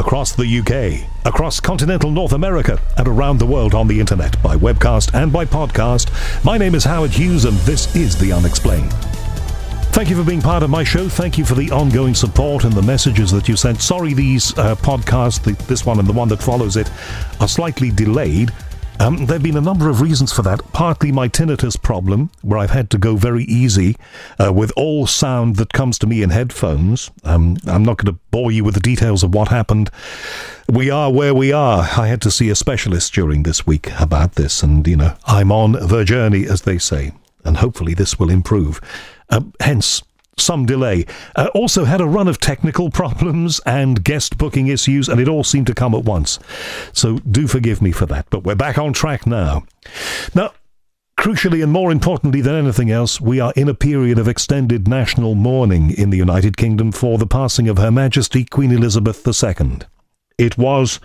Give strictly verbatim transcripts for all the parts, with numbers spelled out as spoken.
across the U K, across continental North America, and around the world on the internet by webcast and by podcast. My name is Howard Hughes, and this is The Unexplained. Thank you for being part of my show. Thank you for the ongoing support and the messages that you sent. Sorry these uh, podcasts, the, this one and the one that follows it, are slightly delayed. Um, there have been a number of reasons for that. Partly my tinnitus problem, where I've had to go very easy uh, with all sound that comes to me in headphones. Um, I'm not going to bore you with the details of what happened. We are where we are. I had to see a specialist during this week about this, and, you know, I'm on the journey, as they say, and hopefully this will improve. Uh, hence, some delay. Uh, also had a run of technical problems and guest booking issues, and it all seemed to come at once. So do forgive me for that, but we're back on track now. Now, crucially and more importantly than anything else, we are in a period of extended national mourning in the United Kingdom for the passing of Her Majesty Queen Elizabeth the Second. It was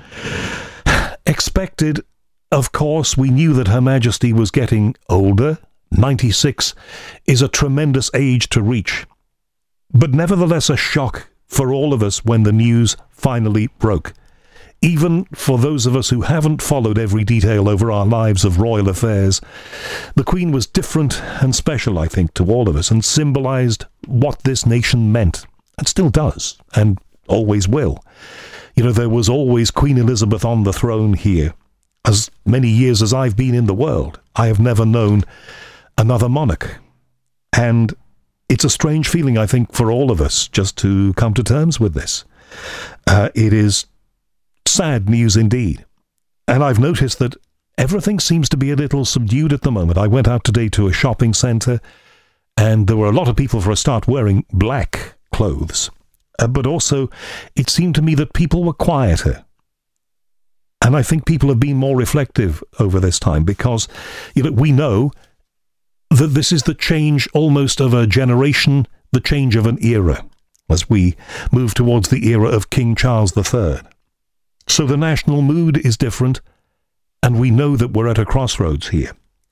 expected, of course. We knew that Her Majesty was getting older. ninety-six is a tremendous age to reach. But nevertheless a shock for all of us when the news finally broke. Even for those of us who haven't followed every detail over our lives of royal affairs, the Queen was different and special, I think, to all of us, and symbolised what this nation meant, and still does, and always will. You know, there was always Queen Elizabeth on the throne here. As many years as I've been in the world, I have never known another monarch. And it's a strange feeling, I think, for all of us just to come to terms with this. Uh, it is sad news indeed. And I've noticed that everything seems to be a little subdued at the moment. I went out today to a shopping centre, and there were a lot of people, for a start, wearing black clothes. Uh, but also, it seemed to me that people were quieter. And I think people have been more reflective over this time because, you know, we know that this is the change almost of a generation, the change of an era, as we move towards the era of King Charles the Third. So the national mood is different, and we know that we're at a crossroads here.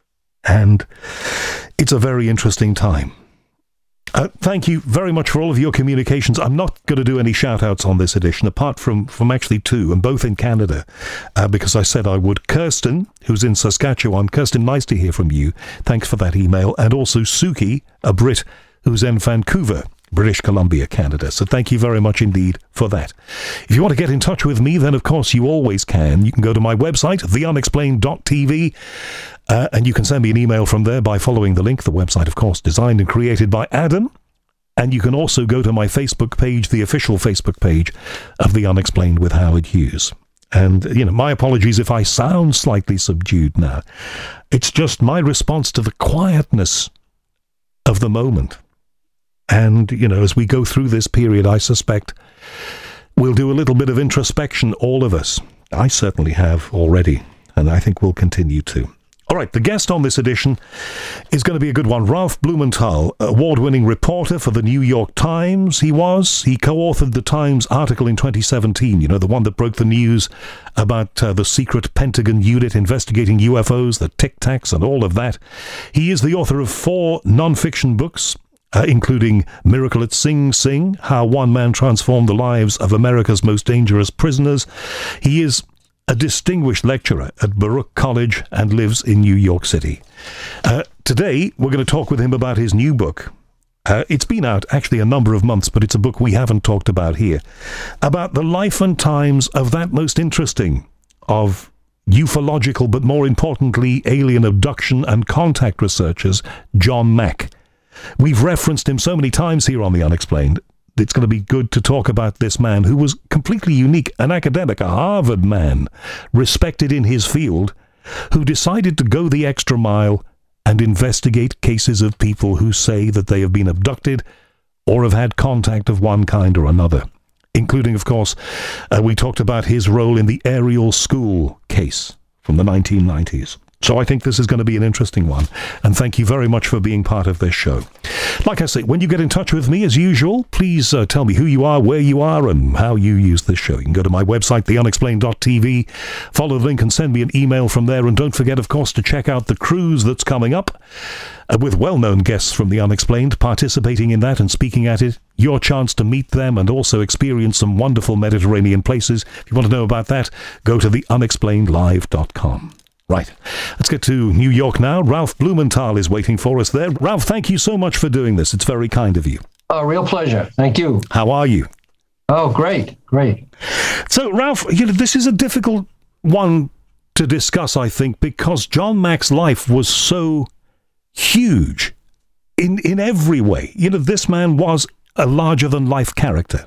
And it's a very interesting time. Uh, thank you very much for all of your communications. I'm not going to do any shout-outs on this edition, apart from, from actually two, and both in Canada, uh, because I said I would. Kirsten, who's in Saskatchewan. Kirsten, nice to hear from you. Thanks for that email. And also Suki, a Brit, who's in Vancouver, British Columbia, Canada. So thank you very much indeed for that. If you want to get in touch with me, then of course you always can. You can go to my website, the unexplained dot t v, uh, and you can send me an email from there by following the link. The website, of course, designed and created by Adam. And you can also go to my Facebook page, the official Facebook page of The Unexplained with Howard Hughes. And, you know, my apologies if I sound slightly subdued now. It's just my response to the quietness of the moment. And, you know, as we go through this period, I suspect we'll do a little bit of introspection, all of us. I certainly have already, and I think we'll continue to. All right, the guest on this edition is going to be a good one. Ralph Blumenthal, award-winning reporter for the New York Times, he was. He co-authored the Times article in twenty seventeen, you know, the one that broke the news about uh, the secret Pentagon unit investigating U F Os, the Tic Tacs, and all of that. He is the author of four non-fiction books, Uh, including Miracle at Sing Sing, How One Man Transformed the Lives of America's Most Dangerous Prisoners. He is a distinguished lecturer at Baruch College and lives in New York City. Uh, today, we're going to talk with him about his new book. Uh, it's been out actually a number of months, but it's a book we haven't talked about here, about the life and times of that most interesting of ufological, but more importantly, alien abduction and contact researchers, John Mack. We've referenced him so many times here on The Unexplained. It's going to be good to talk about this man who was completely unique, an academic, a Harvard man, respected in his field, who decided to go the extra mile and investigate cases of people who say that they have been abducted or have had contact of one kind or another, including, of course, uh, we talked about his role in the Ariel School case from the nineteen nineties. So I think this is going to be an interesting one. And thank you very much for being part of this show. Like I say, when you get in touch with me, as usual, please uh, tell me who you are, where you are, and how you use this show. You can go to my website, the unexplained dot t v, follow the link and send me an email from there. And don't forget, of course, to check out the cruise that's coming up uh, with well-known guests from The Unexplained participating in that and speaking at it. Your chance to meet them and also experience some wonderful Mediterranean places. If you want to know about that, go to the unexplained live dot com. Right, let's get to New York now. Ralph Blumenthal is waiting for us there. Ralph, thank you so much for doing this. It's very kind of you. Oh, real pleasure. Thank you. How are you? Oh, great, great. So, Ralph, you know, this is a difficult one to discuss, I think, because John Mack's life was so huge in, in every way. You know, this man was a larger-than-life character.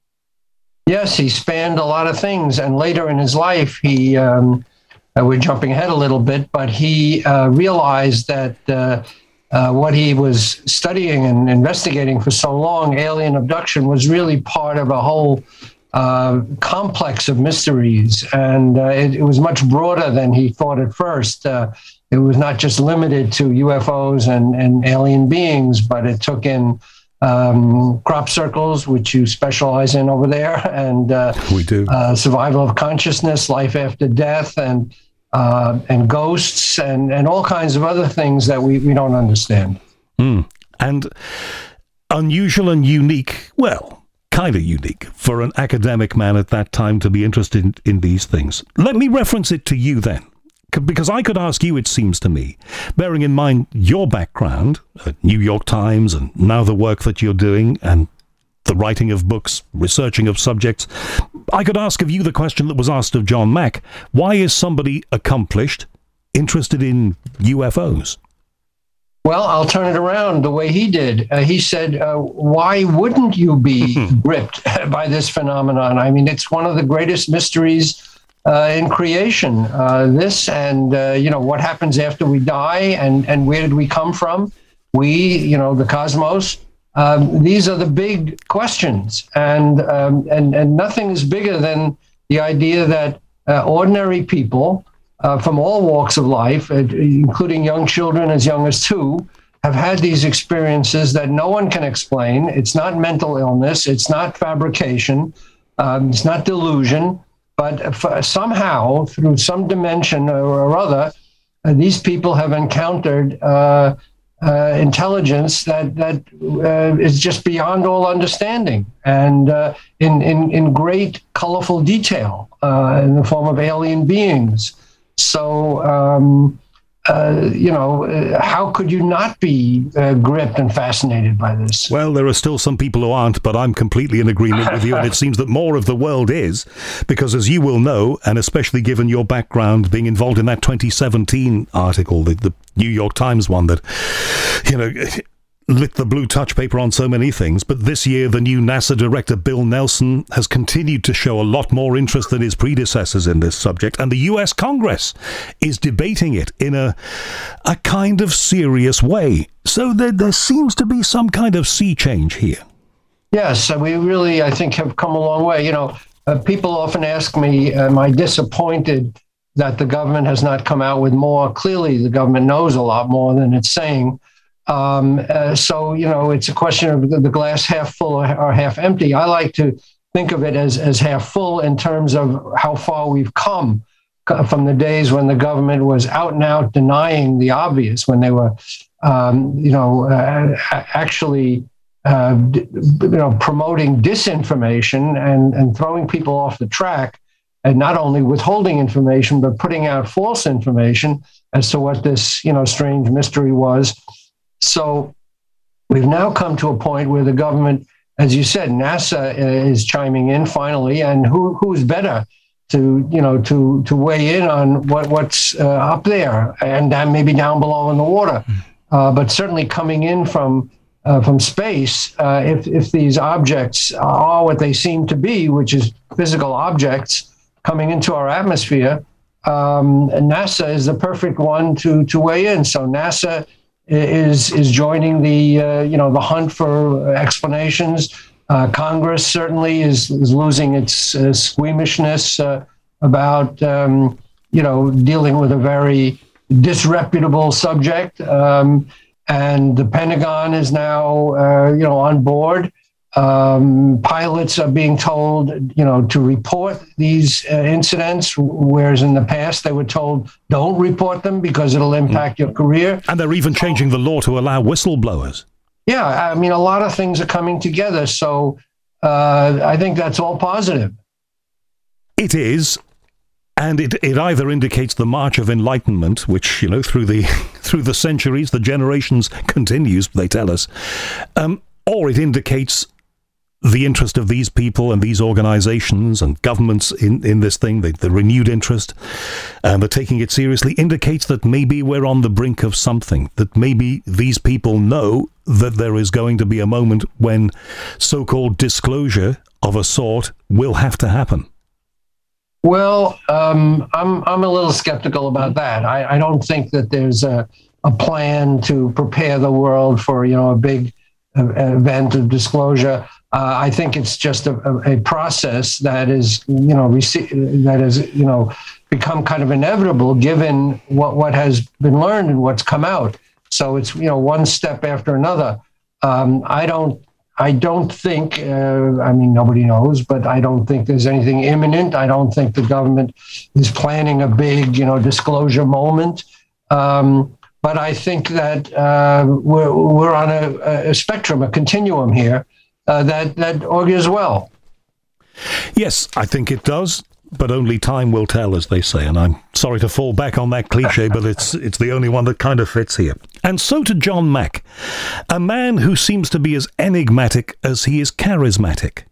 Yes, he spanned a lot of things, and later in his life, he... Um, Uh, we're jumping ahead a little bit, but he uh, realized that uh, uh, what he was studying and investigating for so long, alien abduction, was really part of a whole uh, complex of mysteries. And uh, it, it was much broader than he thought at first. Uh, it was not just limited to U F Os and, and alien beings, but it took in Um, crop circles, which you specialize in over there, and uh, we do uh, survival of consciousness, life after death, and uh, and ghosts, and, and all kinds of other things that we, we don't understand. Mm. And unusual and unique, well, kind of unique for an academic man at that time to be interested in, in these things. Let me reference it to you then. Because I could ask you, it seems to me, bearing in mind your background at New York Times and now the work that you're doing and the writing of books, researching of subjects, I could ask of you the question that was asked of John Mack. Why is somebody accomplished interested in U F Os? Well, I'll turn it around the way he did. Uh, he said, uh, why wouldn't you be gripped by this phenomenon? I mean, it's one of the greatest mysteries Uh, in creation, uh, this and, uh, you know, what happens after we die and, and where did we come from? We, you know, the cosmos, um, these are the big questions. And, um, and, and nothing is bigger than the idea that uh, ordinary people uh, from all walks of life, uh, including young children as young as two, have had these experiences that no one can explain. It's not mental illness. It's not fabrication. Um, it's not delusion. But somehow, through some dimension or other, uh, these people have encountered uh, uh, intelligence that that uh, is just beyond all understanding, and uh, in, in in great, colorful detail, uh, in the form of alien beings. So, um, uh, you know, uh, how could you not be uh, gripped and fascinated by this? Well, there are still some people who aren't, but I'm completely in agreement with you, and it seems that more of the world is, because as you will know, and especially given your background being involved in that twenty seventeen article, the, the New York Times one that, you know, lit the blue touch paper on so many things, but this year the new NASA director Bill Nelson has continued to show a lot more interest than his predecessors in this subject, and the U S Congress is debating it in a a kind of serious way. So there, there seems to be some kind of sea change here. Yes, we really, I think, have come a long way. You know, uh, people often ask me, am I disappointed that the government has not come out with more? Clearly, the government knows a lot more than it's saying. Um, uh, so, you know, it's a question of the, the glass half full or, or half empty. I like to think of it as, as half full in terms of how far we've come from the days when the government was out and out denying the obvious, when they were, um, you know, uh, actually, uh, you know, promoting disinformation and, and throwing people off the track, and not only withholding information, but putting out false information as to what this, you know, strange mystery was. So we've now come to a point where the government, as you said, NASA is chiming in finally, and who who's better to, you know, to to weigh in on what what's uh, up there and uh, maybe down below in the water, uh, but certainly coming in from uh, from space. Uh, if if these objects are what they seem to be, which is physical objects coming into our atmosphere, um, NASA is the perfect one to to weigh in. So NASA is is joining the uh, you know the hunt for explanations. Uh, Congress certainly is is losing its uh, squeamishness uh, about um, you know dealing with a very disreputable subject. Um, and the Pentagon is now, uh, you know, on board. Um, pilots are being told, you know, to report these uh, incidents, whereas in the past they were told, don't report them because it'll impact your career. And they're even changing the law to allow whistleblowers. Yeah, I mean, a lot of things are coming together. So uh, I think that's all positive. It is. And it, it either indicates the march of enlightenment, which, you know, through the through the centuries, the generations continues, they tell us, um, or it indicates the interest of these people and these organizations and governments in, in this thing, the, the renewed interest, and the taking it seriously, indicates that maybe we're on the brink of something, that maybe these people know that there is going to be a moment when so-called disclosure of a sort will have to happen. Well, um, I'm I'm a little skeptical about that. I, I don't think that there's a, a plan to prepare the world for, you know, a big uh, event of disclosure. Uh, I think it's just a, a, a process that is, you know, rece- that is, you know, become kind of inevitable given what, what has been learned and what's come out. So it's, you know, one step after another. Um, I don't, I don't think, uh, I mean, nobody knows, but I don't think there's anything imminent. I don't think the government is planning a big, you know, disclosure moment. Um, but I think that uh, we're, we're on a, a spectrum, a continuum here. Uh, that that augurs well. Yes, I think it does, but only time will tell, as they say. And I'm sorry to fall back on that cliche, but it's it's the only one that kind of fits here. And so to John Mack, a man who seems to be as enigmatic as he is charismatic.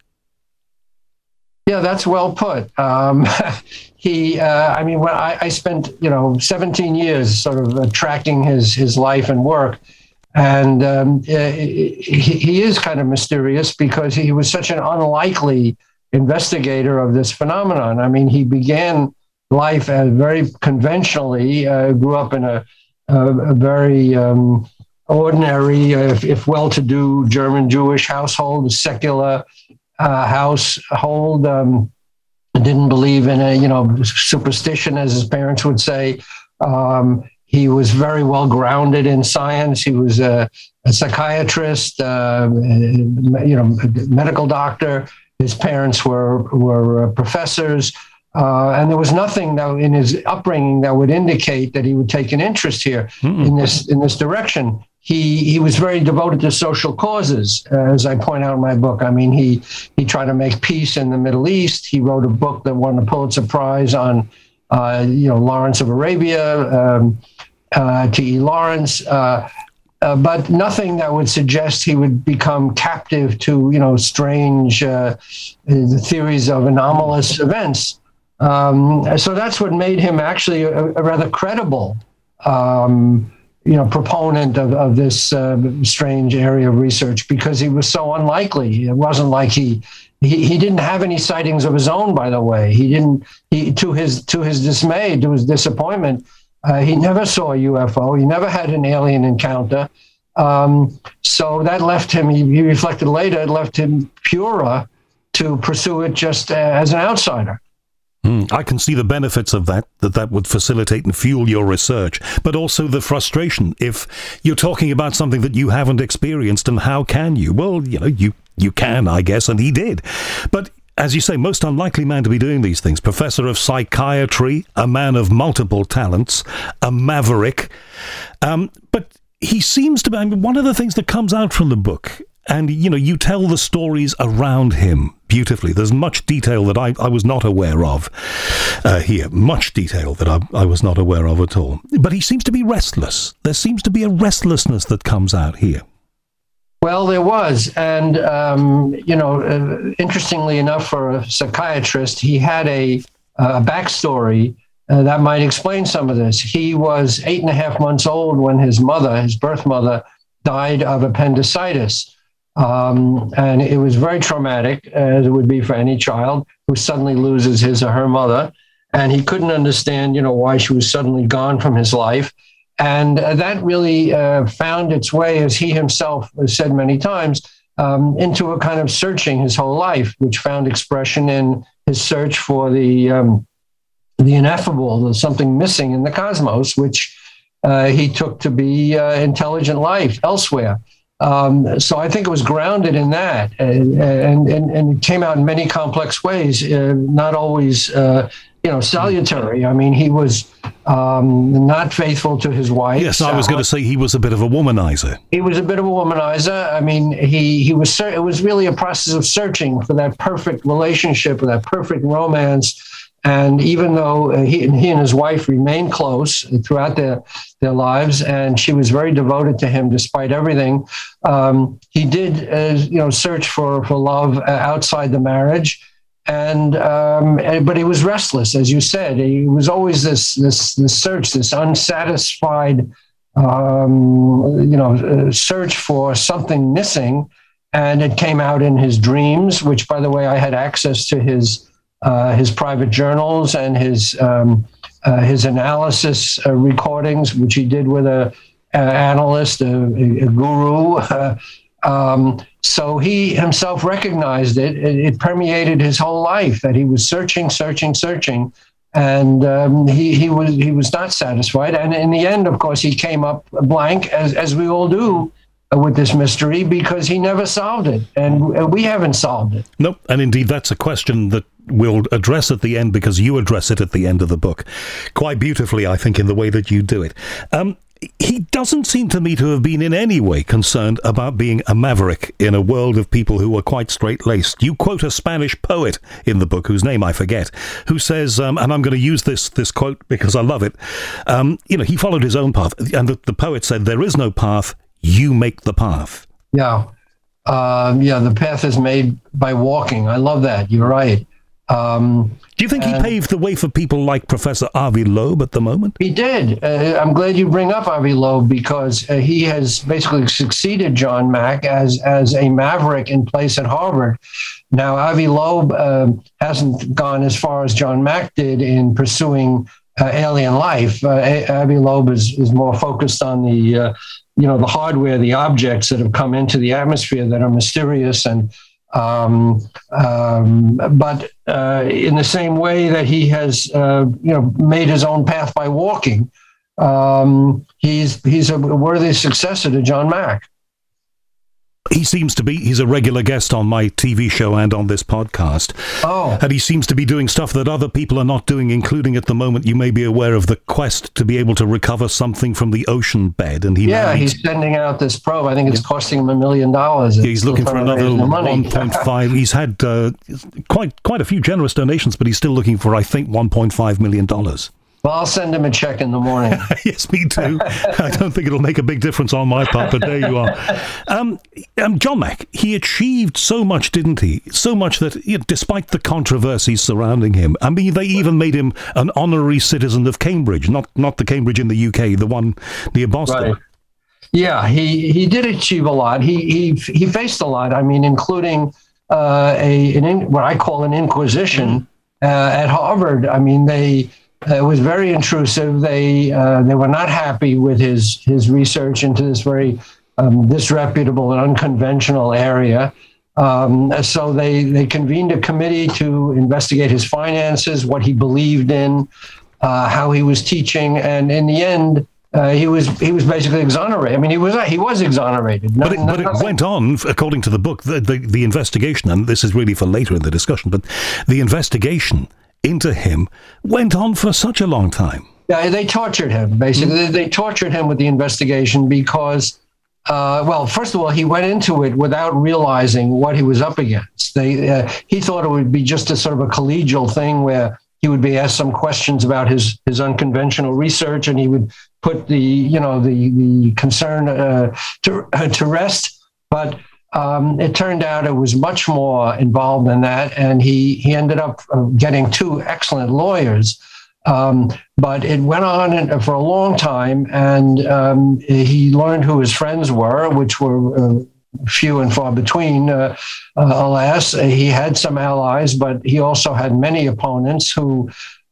Yeah, that's well put. Um, he, uh, I mean, when I, I spent, you know, seventeen years sort of uh, tracking his his life and work. And um, he, he is kind of mysterious because he was such an unlikely investigator of this phenomenon. I mean, he began life as very conventionally, uh, grew up in a, a, a very um, ordinary, uh, if, if well-to-do German Jewish household, a secular uh, household. Um, didn't believe in a, you know, superstition, as his parents would say. Um, He was very well grounded in science. He was a, a psychiatrist, uh, you know, medical doctor. His parents were were professors, uh, and there was nothing that in his upbringing that would indicate that he would take an interest here mm-hmm. in this in this direction. He he was very devoted to social causes, uh, as I point out in my book. I mean, he he tried to make peace in the Middle East. He wrote a book that won the Pulitzer Prize on, uh, you know, Lawrence of Arabia. Um, Uh, T E Lawrence, uh, uh, but nothing that would suggest he would become captive to, you know, strange uh, the theories of anomalous events. Um, so that's what made him actually a, a rather credible, um, you know, proponent of, of this uh, strange area of research, because he was so unlikely. It wasn't like he, he he didn't have any sightings of his own, by the way. He didn't. He to his to his dismay, to his disappointment. Uh, he never saw a U F O. He never had an alien encounter. Um, so that left him, he, he reflected later, it left him purer to pursue it just uh, as an outsider. Mm, I can see the benefits of that, that that would facilitate and fuel your research, but also the frustration if you're talking about something that you haven't experienced, and how can you? Well, you know, you, you can, I guess, and he did. But as you say, most unlikely man to be doing these things. Professor of psychiatry, a man of multiple talents, a maverick. Um, but he seems to be, I mean, one of the things that comes out from the book, and, you know, you tell the stories around him beautifully. There's much detail that I, I was not aware of uh, here. Much detail that I, I was not aware of at all. But he seems to be restless. There seems to be a restlessness that comes out here. Well, there was. And, um, you know, uh, interestingly enough, for a psychiatrist, he had a, a backstory uh, that might explain some of this. He was eight and a half months old when his mother, his birth mother, died of appendicitis. Um, and it was very traumatic, as it would be for any child who suddenly loses his or her mother. And he couldn't understand, you know, why she was suddenly gone from his life. And uh, that really uh, found its way, as he himself has said many times, um, into a kind of searching his whole life, which found expression in his search for the um, the ineffable, the something missing in the cosmos, which uh, he took to be uh, intelligent life elsewhere. Um, so I think it was grounded in that, and and, and it came out in many complex ways, uh, not always uh, you know salutary. I mean, he was um, not faithful to his wife. Yes, I was going to say he was a bit of a womanizer. He was a bit of a womanizer. I mean, he he was. It was really a process of searching for that perfect relationship, or that perfect romance. And even though he, he and his wife remained close throughout their, their lives, and she was very devoted to him despite everything, um, he did, uh, you know, search for, for love outside the marriage. And, um, and but he was restless, as you said. He was always this this this search, this unsatisfied, um, you know, search for something missing. And it came out in his dreams, which, by the way, I had access to his. Uh, his private journals and his um, uh, his analysis uh, recordings, which he did with a, a analyst, a, a guru. Uh, um, so he himself recognized it. it. It permeated his whole life that he was searching, searching, searching, and um, he he was he was not satisfied. And in the end, of course, he came up blank, as as we all do. With this mystery, because he never solved it, and we haven't solved it. Nope, and indeed that's a question that we'll address at the end, because you address it at the end of the book quite beautifully, I think, in the way that you do it. Um, he doesn't seem to me to have been in any way concerned about being a maverick in a world of people who are quite straight-laced. You quote a Spanish poet in the book, whose name I forget, who says, um, and I'm going to use this this quote because I love it, um, you know, he followed his own path, and the, the poet said, "There is no path, you make the path." Yeah. Um, yeah, the path is made by walking. I love that. You're right. Um, Do you think he paved the way for people like Professor Avi Loeb at the moment? He did. Uh, I'm glad you bring up Avi Loeb, because uh, he has basically succeeded John Mack as, as a maverick in place at Harvard. Now, Avi Loeb uh, hasn't gone as far as John Mack did in pursuing uh, alien life. Uh, Avi Loeb is, is more focused on the uh, you know, the hardware, the objects that have come into the atmosphere that are mysterious. And, um, um, but uh, in the same way that he has, uh, you know, made his own path by walking, um, he's, he's a worthy successor to John Mack. He seems to be, he's a regular guest on my T V show and on this podcast. Oh. And he seems to be doing stuff that other people are not doing, including at the moment, you may be aware of the quest to be able to recover something from the ocean bed. And he Yeah, needs, he's sending out this probe. I think it's yeah. costing him a million dollars. He's looking for another one point five. He's had uh, quite quite a few generous donations, but he's still looking for, I think, one point five million dollars. Well, I'll send him a check in the morning. Yes, me too. I don't think it'll make a big difference on my part, but there you are. Um, um, John Mack, he achieved so much, didn't he? So much that, you know, despite the controversies surrounding him, I mean, they even made him an honorary citizen of Cambridge, not not the Cambridge in the U K, the one near Boston. Right. Yeah, he, he did achieve a lot. He he he faced a lot. I mean, including uh, a an in, what I call an inquisition uh, at Harvard. I mean, they. Uh, it was very intrusive. They uh, they were not happy with his his research into this very um, disreputable and unconventional area. Um, so they they convened a committee to investigate his finances, what he believed in, uh, how he was teaching, and in the end, uh, he was he was basically exonerated. I mean, he was he was exonerated. But it, but it went on, according to the book, the, the the investigation, and this is really for later in the discussion, but the investigation into him went on for such a long time. Yeah, they tortured him, basically. Mm-hmm. They, they tortured him with the investigation because, uh, well, first of all, he went into it without realizing what he was up against. They, uh, he thought it would be just a sort of a collegial thing where he would be asked some questions about his, his unconventional research, and he would put the, you know, the, the concern uh, to, uh, to rest. But Um, it turned out it was much more involved than that, and he, he ended up getting two excellent lawyers. Um, but it went on for a long time, and um, he learned who his friends were, which were uh, few and far between, uh, uh, alas. He had some allies, but he also had many opponents who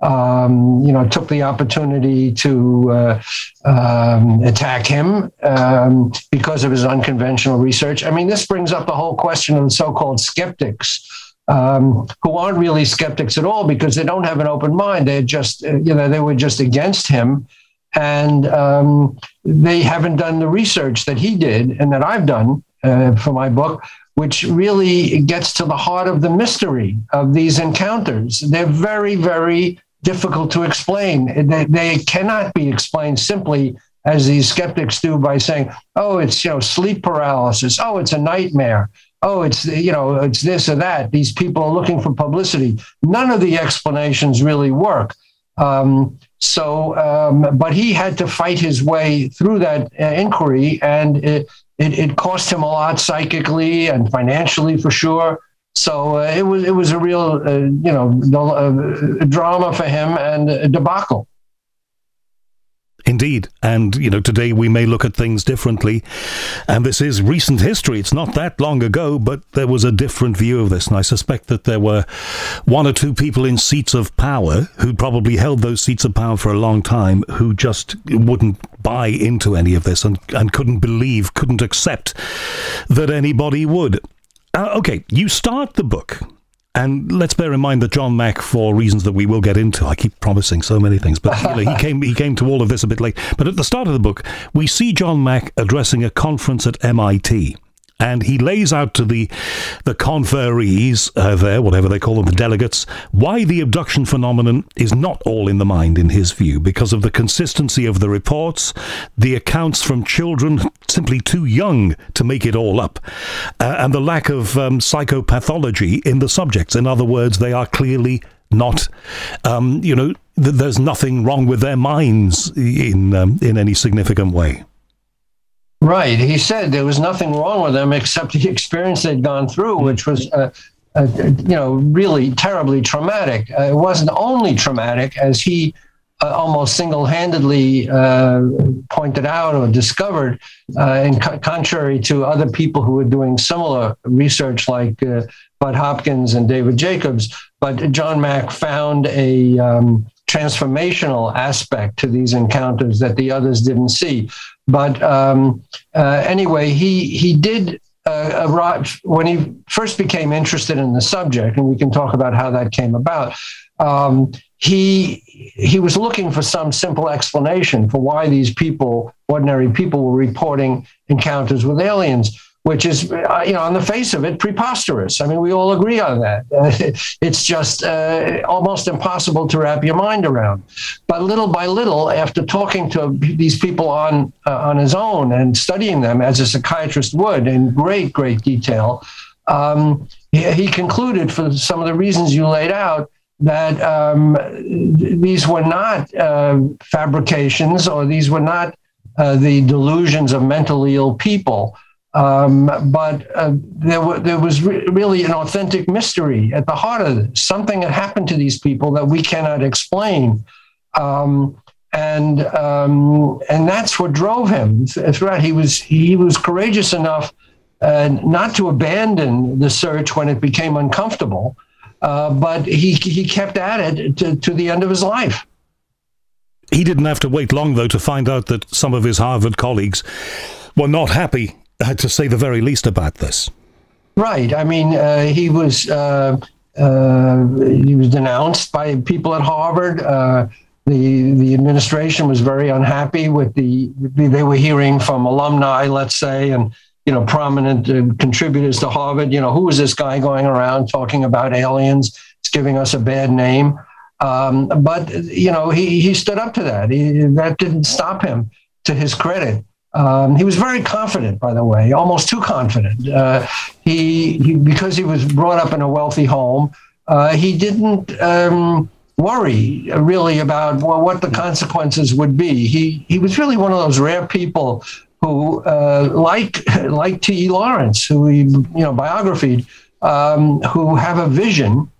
Um, you know, took the opportunity to uh, um, attack him um, because of his unconventional research. I mean, this brings up the whole question of the so-called skeptics, um, who aren't really skeptics at all because they don't have an open mind. They're just, uh, you know, they were just against him. and um, they haven't done the research that he did and that I've done uh, for my book, which really gets to the heart of the mystery of these encounters. They're very, very difficult to explain. They, they cannot be explained simply as these skeptics do by saying, oh, it's, you know, sleep paralysis. Oh, it's a nightmare. Oh, it's, you know, it's this or that. These people are looking for publicity. None of the explanations really work. Um, so, um, but he had to fight his way through that uh, inquiry, and it, it, it cost him a lot psychically and financially for sure. So uh, it was it was a real, uh, you know, uh, drama for him and a debacle. Indeed. And, you know, today we may look at things differently. And this is recent history. It's not that long ago, but there was a different view of this. And I suspect that there were one or two people in seats of power who probably held those seats of power for a long time who just wouldn't buy into any of this and, and couldn't believe, couldn't accept that anybody would. Uh, okay, you start the book. And let's bear in mind that John Mack, for reasons that we will get into, I keep promising so many things, but you know, he came he came to all of this a bit late. But at the start of the book, we see John Mack addressing a conference at M I T. And he lays out to the the conferees uh, there, whatever they call them, the delegates, why the abduction phenomenon is not all in the mind, in his view, because of the consistency of the reports, the accounts from children simply too young to make it all up, uh, and the lack of um, psychopathology in the subjects. In other words, they are clearly not, um, you know, th- there's nothing wrong with their minds in um, in any significant way. Right. He said there was nothing wrong with them except the experience they'd gone through, which was, uh, uh, you know, really terribly traumatic. Uh, it wasn't only traumatic, as he uh, almost single-handedly uh, pointed out or discovered, uh, in co- contrary to other people who were doing similar research like uh, Bud Hopkins and David Jacobs. But John Mack found a um, transformational aspect to these encounters that the others didn't see. But um, uh, anyway, he he did uh, arrive when he first became interested in the subject, and we can talk about how that came about. Um, he he was looking for some simple explanation for why these people, ordinary people, were reporting encounters with aliens, which is, uh, you know, on the face of it, preposterous. I mean, we all agree on that. Uh, it's just uh, almost impossible to wrap your mind around. But little by little, after talking to these people on uh, on his own and studying them as a psychiatrist would in great, great detail, um, he, he concluded, for some of the reasons you laid out, that um, these were not uh, fabrications, or these were not uh, the delusions of mentally ill people. Um, but uh, there, w- there was re- really an authentic mystery at the heart of this. Something had happened to these people that we cannot explain. Um, and um, and that's what drove him throughout. He was, he was courageous enough uh, not to abandon the search when it became uncomfortable, uh, but he, he kept at it to, to the end of his life. He didn't have to wait long, though, to find out that some of his Harvard colleagues were not happy, to say the very least, about this. Right. I mean, uh, he was uh, uh, he was denounced by people at Harvard. Uh, the the administration was very unhappy with the they were hearing from alumni, let's say, and you know, prominent uh, contributors to Harvard. You know, who is this guy going around talking about aliens? It's giving us a bad name. Um, but you know, he he stood up to that. He, that didn't stop him, to his credit. Um, he was very confident, by the way, almost too confident. Uh, he, he, because he was brought up in a wealthy home, uh, he didn't um, worry really about well, what the consequences would be. He he was really one of those rare people who, uh, like like T E Lawrence, who he you know biographied, um, who have a vision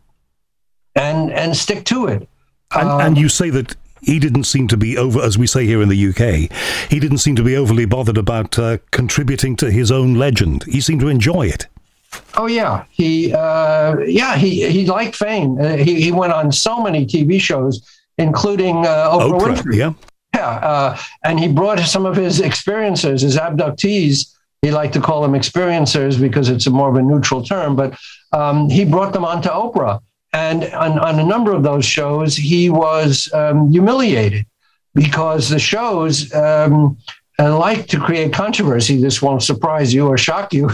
and and stick to it. And, um, and you say that he didn't seem to be over, as we say here in the U K, he didn't seem to be overly bothered about uh, contributing to his own legend. He seemed to enjoy it. Oh yeah, he uh, yeah he he liked fame. Uh, he he went on so many T V shows, including uh, Oprah, Oprah Winfrey. Yeah, yeah, uh, and he brought some of his experiencers, his abductees. He liked to call them experiencers because it's a more of a neutral term, but um, he brought them onto Oprah. And on, on a number of those shows, he was um, humiliated because the shows um, like to create controversy. This won't surprise you or shock you.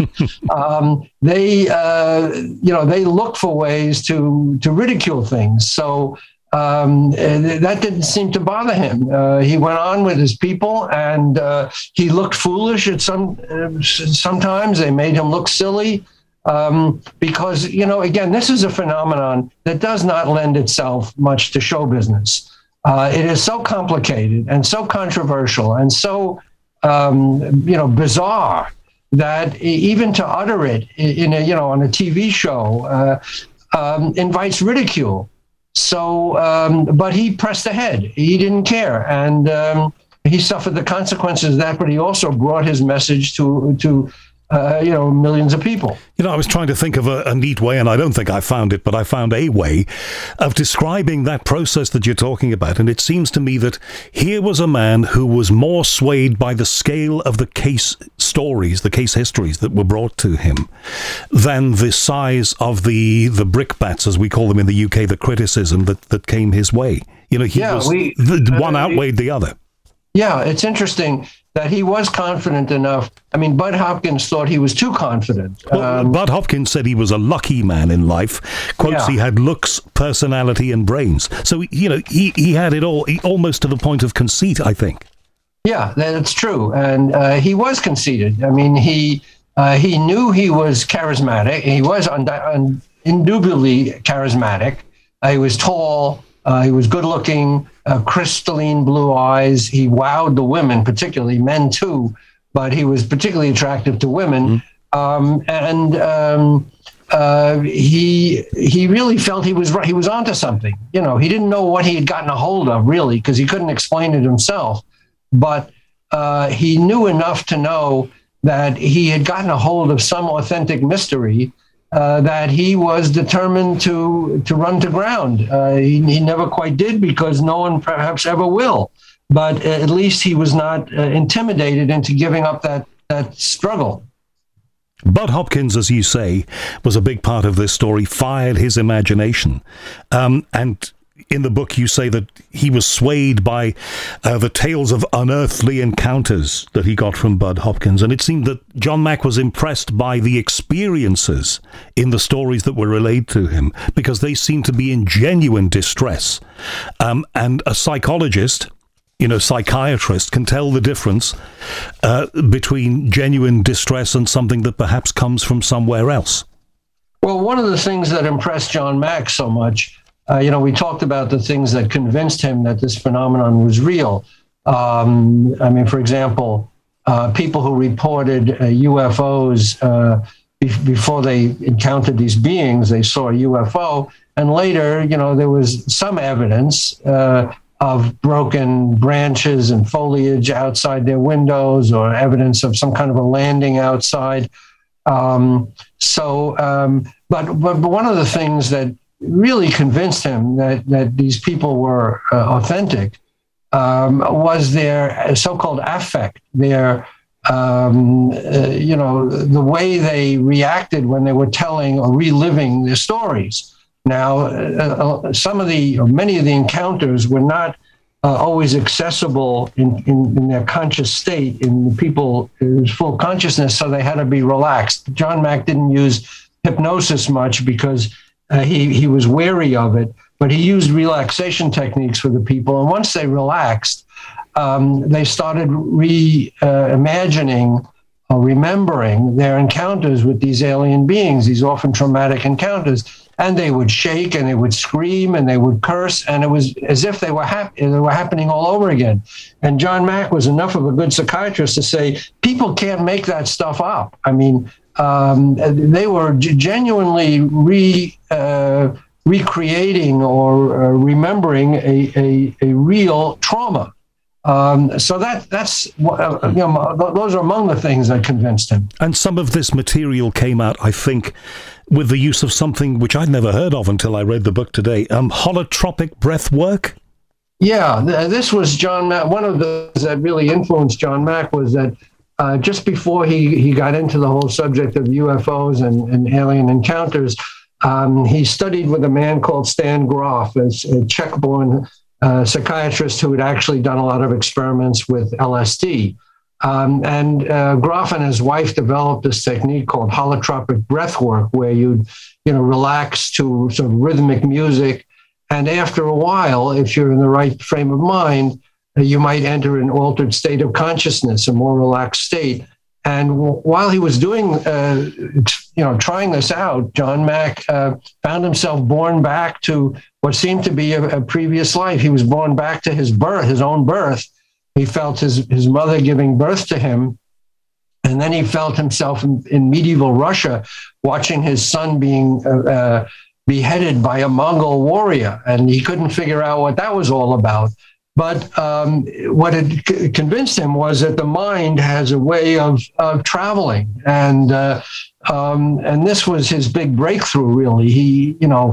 um, they, uh, you know, they look for ways to to ridicule things. So um, that didn't seem to bother him. Uh, he went on with his people, and uh, he looked foolish at some. Uh, sometimes they made him look silly. Um, because, you know, again, this is a phenomenon that does not lend itself much to show business. Uh, it is so complicated and so controversial and so, um, you know, bizarre that even to utter it in a, you know, on a T V show uh, um, invites ridicule. So, um, but he pressed ahead. He didn't care. And um, he suffered the consequences of that, but he also brought his message to, to, Uh, you know, millions of people. You know, I was trying to think of a, a neat way, and I don't think I found it, but I found a way of describing that process that you're talking about. And it seems to me that here was a man who was more swayed by the scale of the case stories, the case histories that were brought to him, than the size of the the brickbats, as we call them in the U K, the criticism that, that came his way. You know, he yeah, was, we, the, uh, one outweighed the other. Yeah, it's interesting that he was confident enough. I mean, Bud Hopkins thought he was too confident. Well, um, Bud Hopkins said he was a lucky man in life. Quotes, yeah. he had looks, personality, and brains. So, you know, he, he had it all, he, almost to the point of conceit, I think. Yeah, that's true. And uh, he was conceited. I mean, he uh, he knew he was charismatic. He was und- un- indubitably charismatic. Uh, he was tall. Uh, he was good looking, uh, crystalline blue eyes. He wowed the women, particularly men too, but he was particularly attractive to women. Mm-hmm. Um, and um, uh, he he really felt he was he was onto something. You know, he didn't know what he had gotten a hold of really, because he couldn't explain it himself. But uh, he knew enough to know that he had gotten a hold of some authentic mystery Uh, that he was determined to to run to ground. Uh, he, he never quite did, because no one perhaps ever will. But at least he was not uh, intimidated into giving up that that struggle. Bud Hopkins, as you say, was a big part of this story, fired his imagination. Um, and in the book, you say that he was swayed by uh, the tales of unearthly encounters that he got from Bud Hopkins. And it seemed that John Mack was impressed by the experiences in the stories that were relayed to him, because they seemed to be in genuine distress. Um, and a psychologist, you know, psychiatrist, can tell the difference uh, between genuine distress and something that perhaps comes from somewhere else. Well, one of the things that impressed John Mack so much, Uh, you know, we talked about the things that convinced him that this phenomenon was real. Um, I mean, for example, uh, people who reported uh, U F Os uh, be- before they encountered these beings, they saw a U F O. And later, you know, there was some evidence uh, of broken branches and foliage outside their windows, or evidence of some kind of a landing outside. Um, so, um, but, but one of the things that really convinced him that, that these people were uh, authentic um, was their so-called affect, their, um, uh, you know, the way they reacted when they were telling or reliving their stories. Now, uh, some of the, or many of the encounters were not uh, always accessible in, in, in their conscious state, in the people's full consciousness, so they had to be relaxed. John Mack didn't use hypnosis much because Uh, he, he was wary of it, but he used relaxation techniques for the people. And once they relaxed, um, they started reimagining uh, or remembering their encounters with these alien beings, these often traumatic encounters. And they would shake and they would scream and they would curse. And it was as if they were, hap- they were happening all over again. And John Mack was enough of a good psychiatrist to say, people can't make that stuff up. I mean, Um, they were g- genuinely re, uh, recreating or uh, remembering a, a, a real trauma. Um, so that that's uh, you know, those are among the things that convinced him. And some of this material came out, I think, with the use of something which I'd never heard of until I read the book today, um, holotropic breath work. Yeah, th- this was John Mack. One of the things that really influenced John Mack was that Uh, just before he, he got into the whole subject of U F Os and, and alien encounters, um, he studied with a man called Stan Grof, a, a Czech-born uh, psychiatrist who had actually done a lot of experiments with L S D. Um, and uh, Grof and his wife developed this technique called holotropic breath work, where you'd, you know, relax to sort of rhythmic music. And after a while, if you're in the right frame of mind, uh, you might enter an altered state of consciousness, a more relaxed state. And w- while he was doing, uh, you know, trying this out, John Mack uh, found himself born back to what seemed to be a, a previous life. He was born back to his birth, his own birth. He felt his, his mother giving birth to him. And then he felt himself in, in medieval Russia, watching his son being uh, uh, beheaded by a Mongol warrior. And he couldn't figure out what that was all about. But um, what had c- convinced him was that the mind has a way of, of traveling. And uh, um, and this was his big breakthrough, really. He, you know,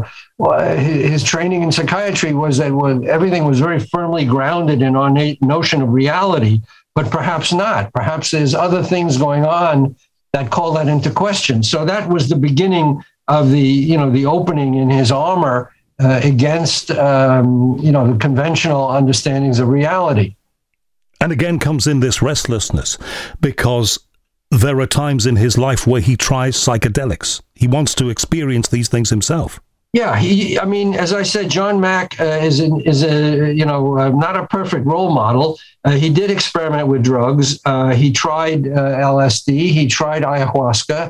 his training in psychiatry was that was, everything was very firmly grounded in our na- notion of reality, but perhaps not. Perhaps there's other things going on that call that into question. So that was the beginning of the, you know, the opening in his armor Uh, against, um, you know, the conventional understandings of reality. And again comes in this restlessness, because there are times in his life where he tries psychedelics. He wants to experience these things himself. Yeah, he, I mean, as I said, John Mack uh, is, an, is a, you know, uh, not a perfect role model. Uh, he did experiment with drugs. Uh, he tried uh, L S D. He tried ayahuasca.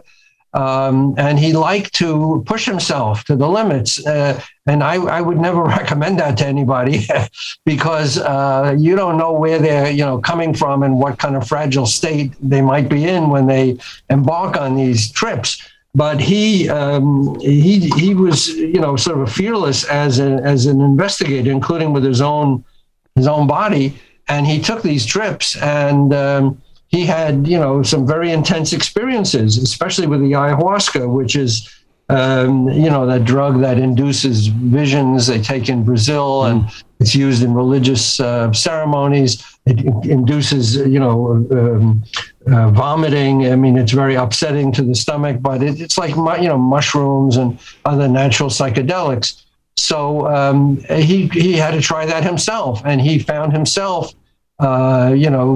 Um, and he liked to push himself to the limits. Uh, and I, I would never recommend that to anybody because uh, you don't know where they're, you know, coming from and what kind of fragile state they might be in when they embark on these trips. But he um, he he was, you know, sort of fearless as a, as an investigator, including with his own his own body. And he took these trips and. Um, He had, you know, some very intense experiences, especially with the ayahuasca, which is, um, you know, that drug that induces visions they take in Brazil, and it's used in religious uh, ceremonies. It induces, you know, um, uh, vomiting. I mean, it's very upsetting to the stomach, but it, it's like, you know, mushrooms and other natural psychedelics. So um, he he had to try that himself, and he found himself. Uh, you know,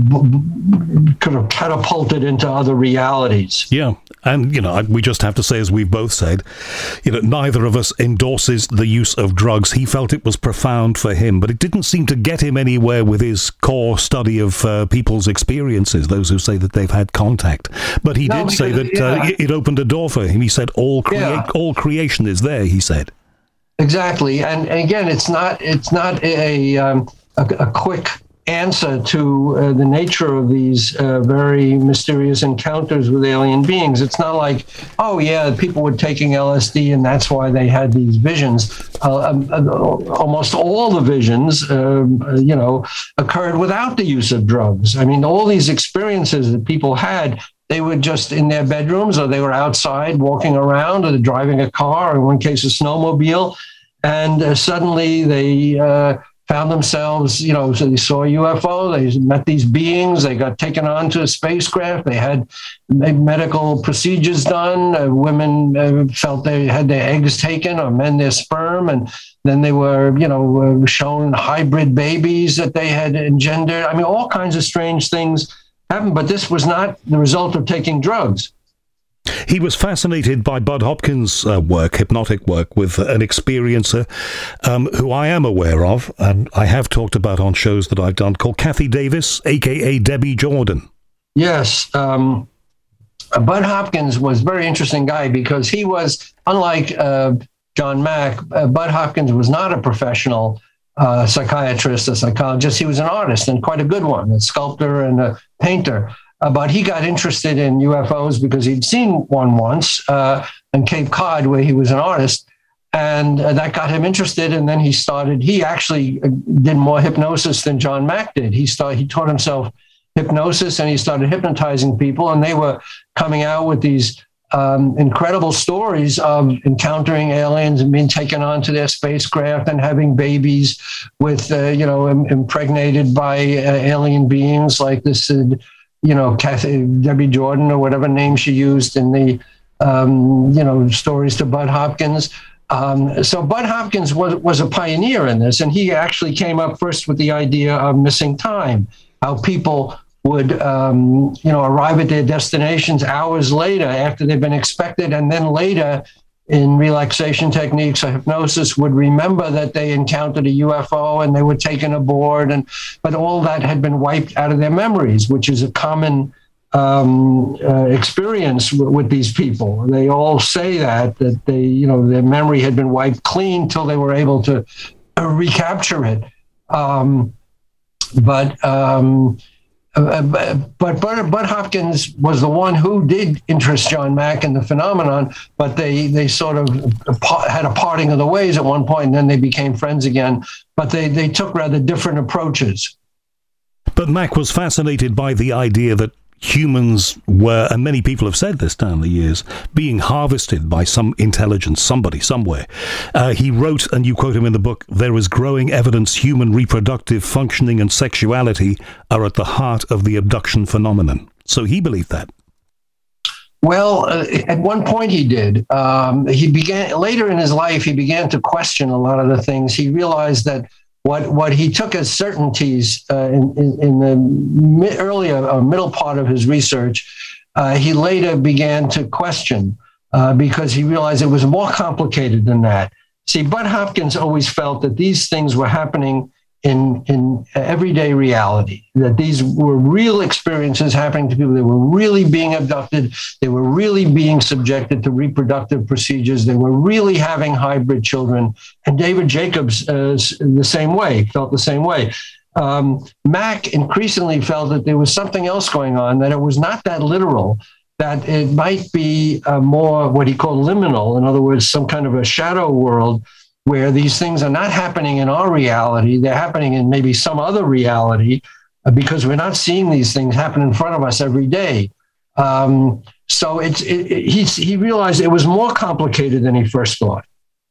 kind of catapulted into other realities. Yeah. And, you know, we just have to say, as we've both said, you know, neither of us endorses the use of drugs. He felt it was profound for him, but it didn't seem to get him anywhere with his core study of uh, people's experiences, those who say that they've had contact. But he no, did say that yeah. uh, it opened a door for him. He said, all, crea- yeah. all creation is there, he said. Exactly. And, and again, it's not, it's not a, um, a, a quick answer to uh, the nature of these uh, very mysterious encounters with alien beings. It's not like, oh yeah, people were taking L S D and that's why they had these visions. Uh, um, uh, almost all the visions, um, you know, occurred without the use of drugs. I mean, all these experiences that people had, they were just in their bedrooms, or they were outside walking around, or driving a car, or in one case, a snowmobile, and uh, suddenly they uh, found themselves, you know, so they saw a U F O, they met these beings, they got taken onto a spacecraft, they had medical procedures done, uh, women uh, felt they had their eggs taken, or men their sperm, and then they were, you know, uh, shown hybrid babies that they had engendered. I mean, all kinds of strange things happened, but this was not the result of taking drugs. He was fascinated by Bud Hopkins' uh, work, hypnotic work, with an experiencer um, who I am aware of, and I have talked about on shows that I've done, called Kathy Davis, a k a. Debbie Jordan. Yes. Um, Bud Hopkins was a very interesting guy because he was, unlike uh, John Mack, uh, Bud Hopkins was not a professional uh, psychiatrist, a psychologist. He was an artist, and quite a good one, a sculptor and a painter. Uh, but he got interested in U F Os because he'd seen one once uh, in Cape Cod, where he was an artist, and uh, that got him interested. And then he started. He actually did more hypnosis than John Mack did. He started. He taught himself hypnosis, and he started hypnotizing people, and they were coming out with these um, incredible stories of encountering aliens and being taken onto their spacecraft and having babies with, uh, you know, im- impregnated by uh, alien beings like this. Uh, you know, Kathy, Debbie Jordan, or whatever name she used in the, um, you know, stories to Bud Hopkins. Um, so Bud Hopkins was, was a pioneer in this, and he actually came up first with the idea of missing time, how people would, um, you know, arrive at their destinations hours later after they've been expected, and then later in relaxation techniques or hypnosis would remember that they encountered a U F O and they were taken aboard, and but all that had been wiped out of their memories, which is a common um, uh, experience w- with these people. They all say that, that they, you know, their memory had been wiped clean till they were able to uh, recapture it. Um, but um, Uh, but Bud, Bud Hopkins was the one who did interest John Mack in the phenomenon, but they, they sort of had a parting of the ways at one point, and then they became friends again. But they, they took rather different approaches. But Mack was fascinated by the idea that humans were, and many people have said this down the years, being harvested by some intelligence, somebody, somewhere. Uh, he wrote, and you quote him in the book, "There is growing evidence human reproductive functioning and sexuality are at the heart of the abduction phenomenon." So he believed that. Well, uh, at one point he did. Um, he began, later in his life, he began to question a lot of the things. He realized that What what he took as certainties uh, in, in, in the mid, earlier or middle part of his research, uh, he later began to question uh, because he realized it was more complicated than that. See, Bud Hopkins always felt that these things were happening in in everyday reality, that these were real experiences happening to people. They were really being abducted. They were really being subjected to reproductive procedures. They were really having hybrid children. And David Jacobs, uh, the same way, felt the same way. Um, Mack increasingly felt that there was something else going on, that it was not that literal, that it might be uh, more what he called liminal. In other words, some kind of a shadow world where these things are not happening in our reality. They're happening in maybe some other reality uh, because we're not seeing these things happen in front of us every day. Um, so it's, it, it, he, he realized it was more complicated than he first thought.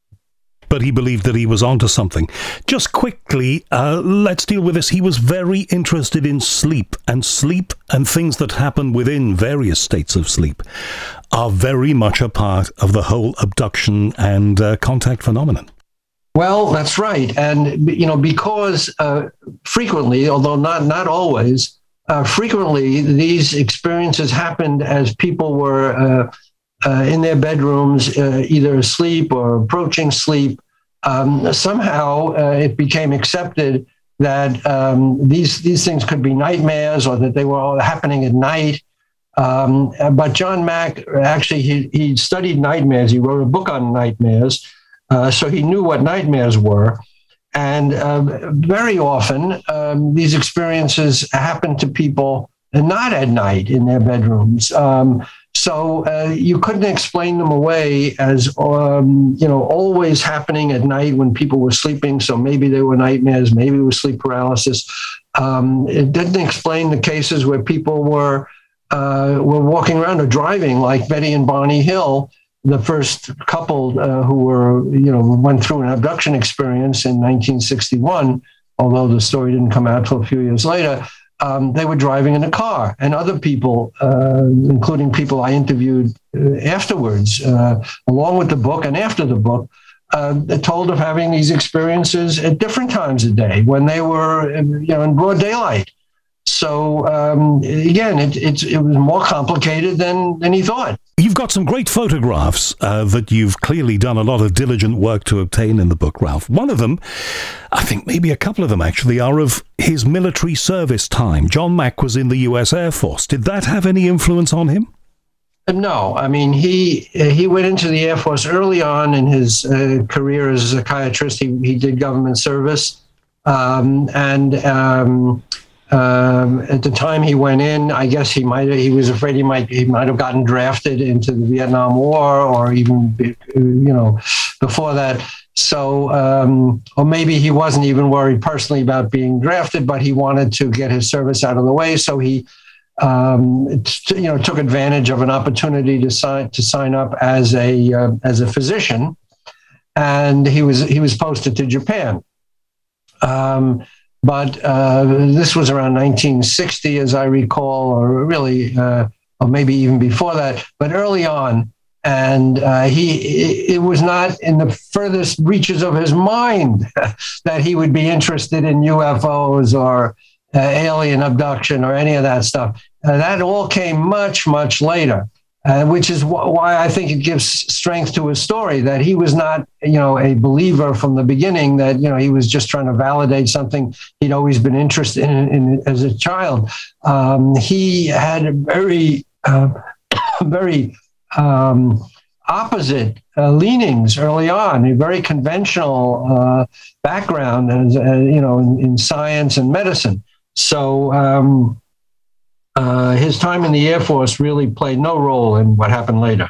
But he believed that he was onto something. Just quickly, uh, let's deal with this. He was very interested in sleep, and sleep and things that happen within various states of sleep are very much a part of the whole abduction and uh, contact phenomenon. Well, that's right. And, you know, because uh, frequently, although not, not always, uh, frequently these experiences happened as people were uh, uh, in their bedrooms, uh, either asleep or approaching sleep. Um, somehow uh, it became accepted that um, these, these things could be nightmares or that they were all happening at night. Um, but John Mack, actually, he, he studied nightmares. He wrote a book on nightmares. Uh, so he knew what nightmares were. And uh, very often, um, these experiences happen to people not at night in their bedrooms. Um, so uh, you couldn't explain them away as, um, you know, always happening at night when people were sleeping. So maybe they were nightmares, maybe it was sleep paralysis. Um, it didn't explain the cases where people were, uh, were walking around or driving, like Betty and Bonnie Hill, the first couple uh, who were, you know, went through an abduction experience in nineteen sixty-one, although the story didn't come out till a few years later. Um, they were driving in a car, and other people, uh, including people I interviewed uh, afterwards, uh, along with the book and after the book, uh, told of having these experiences at different times of day when they were, you know, in broad daylight. So um, again, it, it, it was more complicated than, than he thought. You've got some great photographs uh, that you've clearly done a lot of diligent work to obtain in the book, Ralph. One of them, I think maybe a couple of them actually, are of his military service time. John Mack was in the U S Air Force. Did that have any influence on him? No, I mean, he he went into the Air Force early on in his uh, career as a psychiatrist. He, he did government service. Um, and... Um, Um, at the time he went in, I guess he might he was afraid he might he might have gotten drafted into the Vietnam War, or even, you know, before that. So, um, or maybe he wasn't even worried personally about being drafted, but he wanted to get his service out of the way. So he, um, you know, took advantage of an opportunity to sign to sign up as a uh, as a physician, and he was he was posted to Japan. Um, But uh, this was around nineteen sixty, as I recall, or really, uh, or maybe even before that. But early on, And uh, he, it was not in the furthest reaches of his mind that he would be interested in U F Os or uh, alien abduction or any of that stuff. Uh, that all came much, much later, uh, which is wh- why I think it gives strength to his story, that he was not, you know, a believer from the beginning, that, you know, he was just trying to validate something he'd always been interested in, in as a child. Um, he had a very, uh, very, Um, opposite uh, leanings early on, a very conventional uh, background, as uh, you know, in, in science and medicine. So um, uh, his time in the Air Force really played no role in what happened later.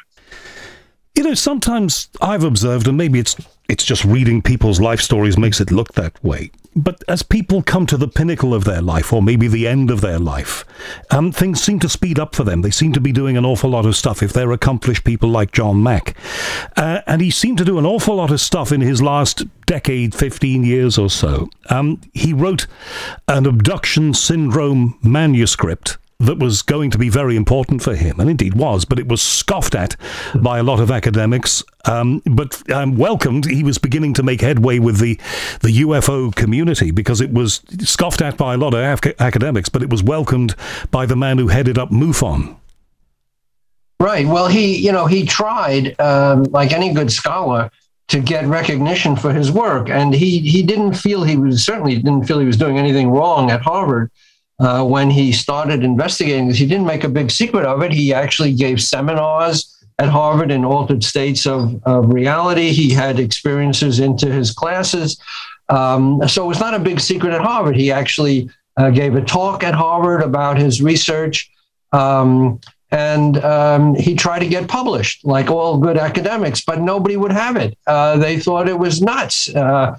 You know, sometimes I've observed, and maybe it's it's just reading people's life stories makes it look that way, but as people come to the pinnacle of their life, or maybe the end of their life, um, things seem to speed up for them. They seem to be doing an awful lot of stuff if they're accomplished people like John Mack. Uh, and he seemed to do an awful lot of stuff in his last decade, fifteen years or so. Um, he wrote an abduction syndrome manuscript that was going to be very important for him, and indeed was, but it was scoffed at by a lot of academics, um, but um, welcomed. He was beginning to make headway with the, the U F O community, because it was scoffed at by a lot of af- academics, but it was welcomed by the man who headed up MUFON. Right. Well, he, you know, he tried, um, like any good scholar, to get recognition for his work, and he, he didn't feel he was, certainly didn't feel he was doing anything wrong at Harvard. Uh, when he started investigating this, he didn't make a big secret of it. He actually gave seminars at Harvard in altered states of, of reality. He had experiences into his classes. Um, so it was not a big secret at Harvard. He actually uh, gave a talk at Harvard about his research. Um, and um, he tried to get published, like all good academics, but nobody would have it. Uh, they thought it was nuts. Uh,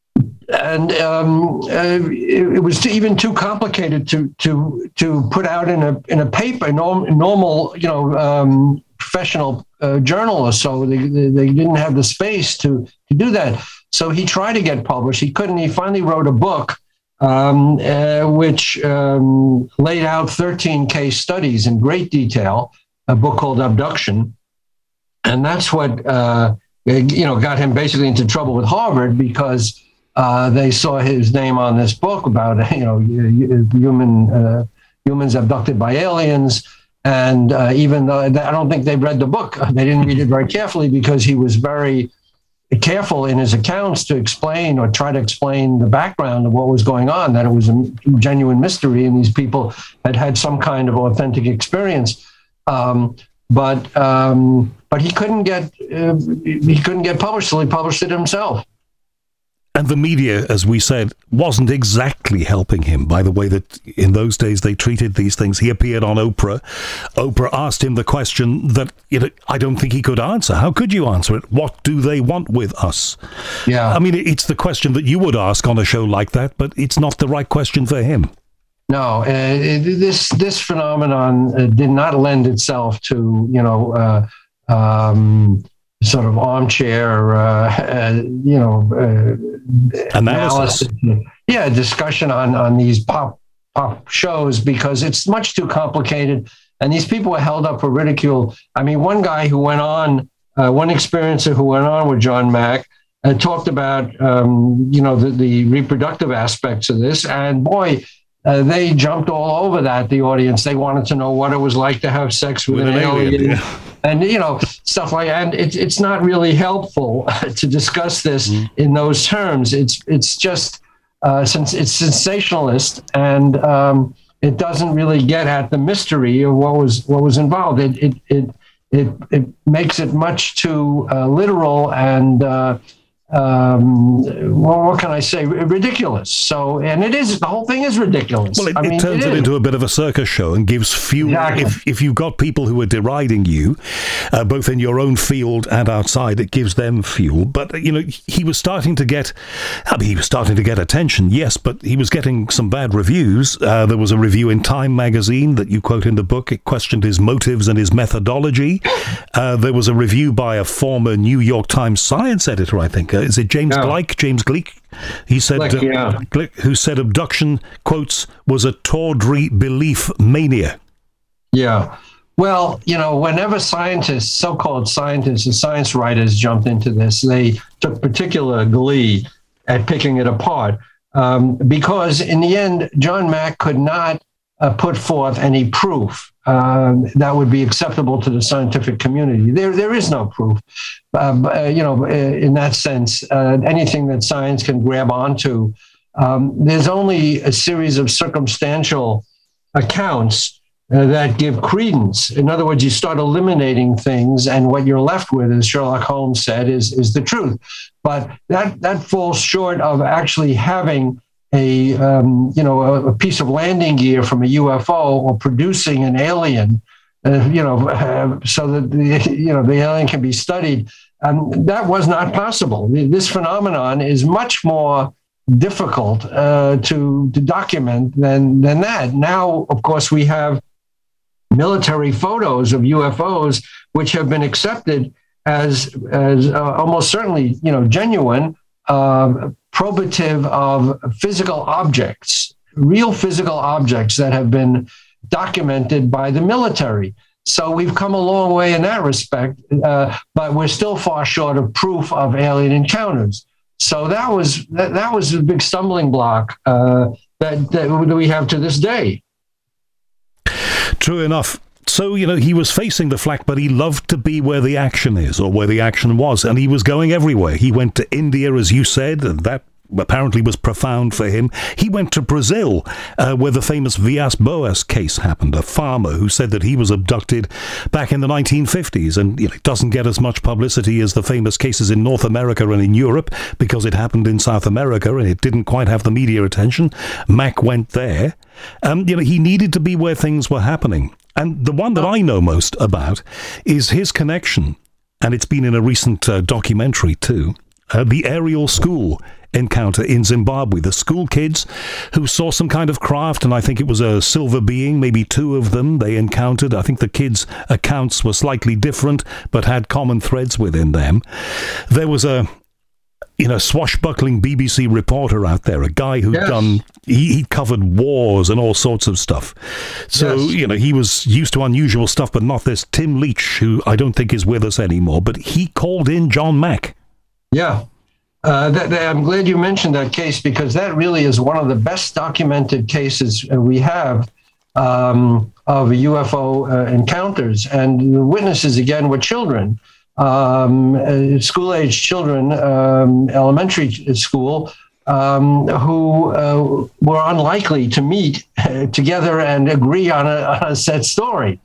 And um, uh, it, it was too, even too complicated to to to put out in a in a paper, norm, normal you know um, professional uh, journal or so. They, they they didn't have the space to to do that. So he tried to get published. He couldn't. He finally wrote a book um, uh, which um, laid out thirteen case studies in great detail. A book called Abduction, and that's what uh, you know got him basically into trouble with Harvard, because Uh, they saw his name on this book about, you know, human uh, humans abducted by aliens. And uh, even though I don't think they read the book, they didn't read it very carefully, because he was very careful in his accounts to explain or try to explain the background of what was going on, that it was a genuine mystery and these people had had some kind of authentic experience. Um, but um, but he couldn't get uh, he couldn't get published, so he published it himself. And the media, as we said, wasn't exactly helping him by the way that in those days they treated these things. He appeared on Oprah. Oprah asked him the question that you know, I don't think he could answer. How could you answer it? What do they want with us? Yeah. I mean, it's the question that you would ask on a show like that, but it's not the right question for him. No, uh, it, this this phenomenon uh, did not lend itself to, you know, uh, um, sort of armchair, uh, uh, you know, uh, analysis. analysis. Yeah, discussion on on these pop pop shows, because it's much too complicated, and these people were held up for ridicule. I mean, one guy who went on, uh, one experiencer who went on with John Mack, uh, talked about, um, you know, the, the reproductive aspects of this, and boy. Uh, they jumped all over that, the audience. They wanted to know what it was like to have sex with, with an, an alien, alien yeah. and, you know, stuff like that. And it, it's not really helpful to discuss this mm. in those terms. It's it's just, uh, since it's sensationalist, and um, it doesn't really get at the mystery of what was what was involved. It it it it, it makes it much too uh, literal and uh, um well, what can I say, ridiculous. So, and it is, the whole thing is ridiculous. Well, it, I mean, it turns it, it into a bit of a circus show and gives fuel. Exactly. If, if you've got people who are deriding you, uh, both in your own field and outside, it gives them fuel. But, you know, he was starting to get, I mean, he was starting to get attention, yes, but he was getting some bad reviews. Uh, there was a review in Time magazine that you quote in the book. It questioned his motives and his methodology. Uh, there was a review by a former New York Times science editor, I think. Uh, is it James yeah. Gleick? James Gleick? He said, Gleick, yeah. uh, Gleick, who said abduction, quotes, was a tawdry belief mania. Yeah. Well, you know, whenever scientists, so-called scientists and science writers jumped into this, they took particular glee at picking it apart. Um, because in the end, John Mack could not uh, put forth any proof um, that would be acceptable to the scientific community. There, there is no proof. Um, uh, you know, in that sense, uh, anything that science can grab onto, um, there's only a series of circumstantial accounts uh, that give credence. In other words, you start eliminating things, and what you're left with, as Sherlock Holmes said, is is the truth. But that that falls short of actually having a um, you know a, a piece of landing gear from a U F O or producing an alien, uh, you know, uh, so that the you know the alien can be studied. Um, that was not possible. This phenomenon is much more difficult uh, to to document than than that. Now, of course, we have military photos of U F Os which have been accepted as as uh, almost certainly, you know, genuine, uh, probative of physical objects, real physical objects that have been documented by the military. So we've come a long way in that respect, uh, but we're still far short of proof of alien encounters. So that was that, that was a big stumbling block uh, that, that we have to this day. True enough. So, you know, he was facing the flak, but he loved to be where the action is, or where the action was, and he was going everywhere. He went to India, as you said, and that apparently was profound for him. He went to Brazil, uh, where the famous Villas-Boas case happened, a farmer who said that he was abducted back in the nineteen fifties, and you know, it doesn't get as much publicity as the famous cases in North America and in Europe, because it happened in South America, and it didn't quite have the media attention. Mack went there. Um, you know, he needed to be where things were happening. And the one that I know most about is his connection, and it's been in a recent uh, documentary too, uh, the Ariel School encounter in Zimbabwe. The school kids who saw some kind of craft, and I think it was a silver being, maybe two of them they encountered. I think the kids' accounts were slightly different, but had common threads within them. There was a you know, swashbuckling B B C reporter out there, a guy who'd yes. done, he, he covered wars and all sorts of stuff. So, yes. you know, he was used to unusual stuff, but not this. Tim Leach, who I don't think is with us anymore, but he called in John Mack. Yeah. Uh, that, that, I'm glad you mentioned that case, because that really is one of the best documented cases we have um, of U F O uh, encounters. And the witnesses, again, were children. Um, uh, school-age children, um, elementary school, um, who uh, were unlikely to meet uh, together and agree on a, on a set story.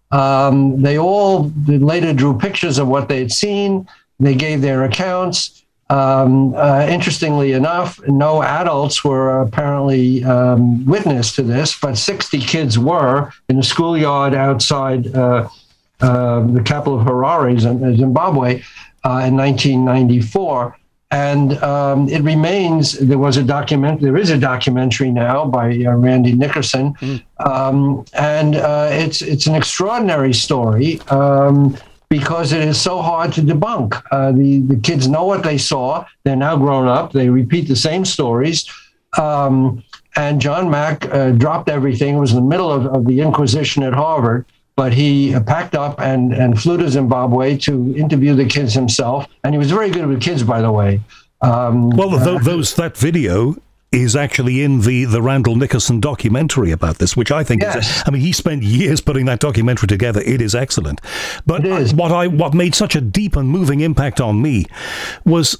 Um, they all later drew pictures of what they had seen. They gave their accounts. Um, uh, interestingly enough, no adults were apparently um, witness to this, but sixty kids were in the schoolyard outside uh, Uh, the capital of Harare, Zimbabwe, uh, in nineteen ninety-four. And um, it remains, there was a document, there is a documentary now by uh, Randy Nickerson. Mm. Um, and uh, it's it's an extraordinary story um, because it is so hard to debunk. Uh, the, the kids know what they saw. They're now grown up. They repeat the same stories. Um, and John Mack uh, dropped everything. It was in the middle of, of the Inquisition at Harvard. But he packed up and, and flew to Zimbabwe to interview the kids himself. And he was very good with kids, by the way. Um, well, th- uh, those that video is actually in the, the Randall Nickerson documentary about this, which I think yes. is, I mean, he spent years putting that documentary together. It is excellent. But it is. what I what made such a deep and moving impact on me was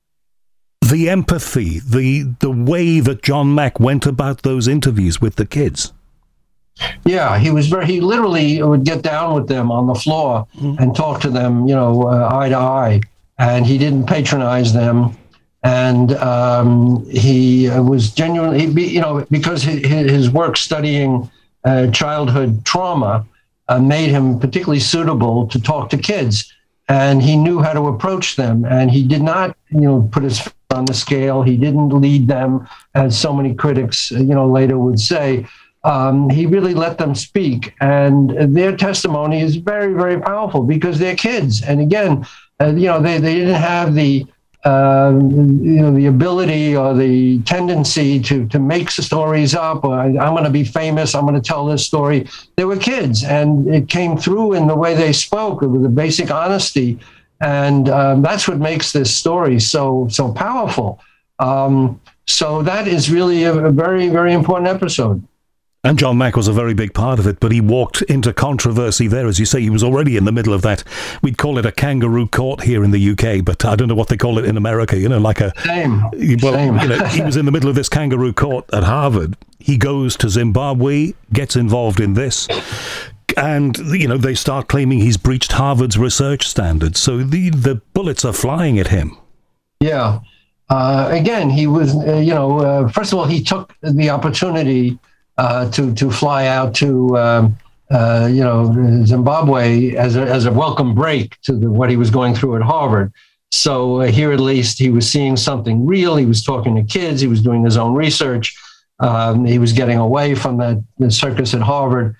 the empathy, the the way that John Mack went about those interviews with the kids. Yeah, he was very, he literally would get down with them on the floor mm-hmm. and talk to them, you know, uh, eye to eye. And he didn't patronize them. And um, he was genuinely, you know, because his work studying uh, childhood trauma uh, made him particularly suitable to talk to kids. And he knew how to approach them. And he did not, you know, put his foot on the scale. He didn't lead them, as so many critics, you know, later would say. Um, he really let them speak, and their testimony is very, very powerful because they're kids. And again, uh, you know, they, they didn't have the um, you know, the ability or the tendency to to make stories up, or I'm going to be famous, I'm going to tell this story. They were kids, and it came through in the way they spoke with a basic honesty, and um, that's what makes this story so so powerful. Um, so that is really a, a very, very important episode. And John Mack was a very big part of it, but he walked into controversy there. As you say, he was already in the middle of that. We'd call it a kangaroo court here in the U K, but I don't know what they call it in America, you know, like a... Same. Well, Same. You know, he was in the middle of this kangaroo court at Harvard. He goes to Zimbabwe, gets involved in this, and, you know, they start claiming he's breached Harvard's research standards. So the, the bullets are flying at him. Yeah. Uh, again, he was, uh, you know, uh, first of all, he took the opportunity Uh, to to fly out to um, uh, you know Zimbabwe as a as a welcome break to the, what he was going through at Harvard. So uh, here at least he was seeing something real. He was talking to kids. He was doing his own research. Um, he was getting away from that the circus at Harvard.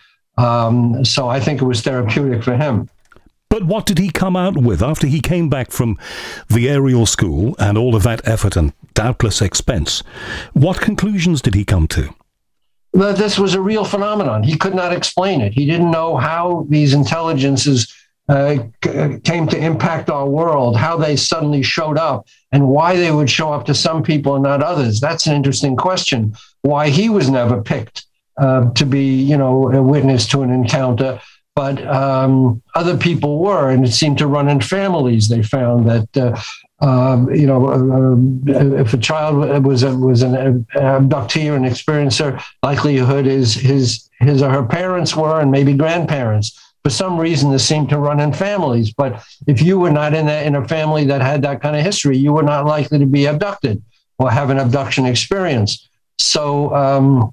Um, so I think it was therapeutic for him. But what did he come out with after he came back from the aerial school and all of that effort and doubtless expense? What conclusions did he come to? That this was a real phenomenon. He could not explain it. He didn't know how these intelligences uh, c- came to impact our world, how they suddenly showed up, and why they would show up to some people and not others. That's an interesting question. Why he was never picked uh, to be, you know, a witness to an encounter, but um, other people were, and it seemed to run in families. They found that. Uh, Um, you know, uh, if a child was a, was an abductee or an experiencer, likelihood is his his or her parents were, and maybe grandparents. For some reason, this seemed to run in families. But if you were not in a, in a family that had that kind of history, you were not likely to be abducted or have an abduction experience. So, um,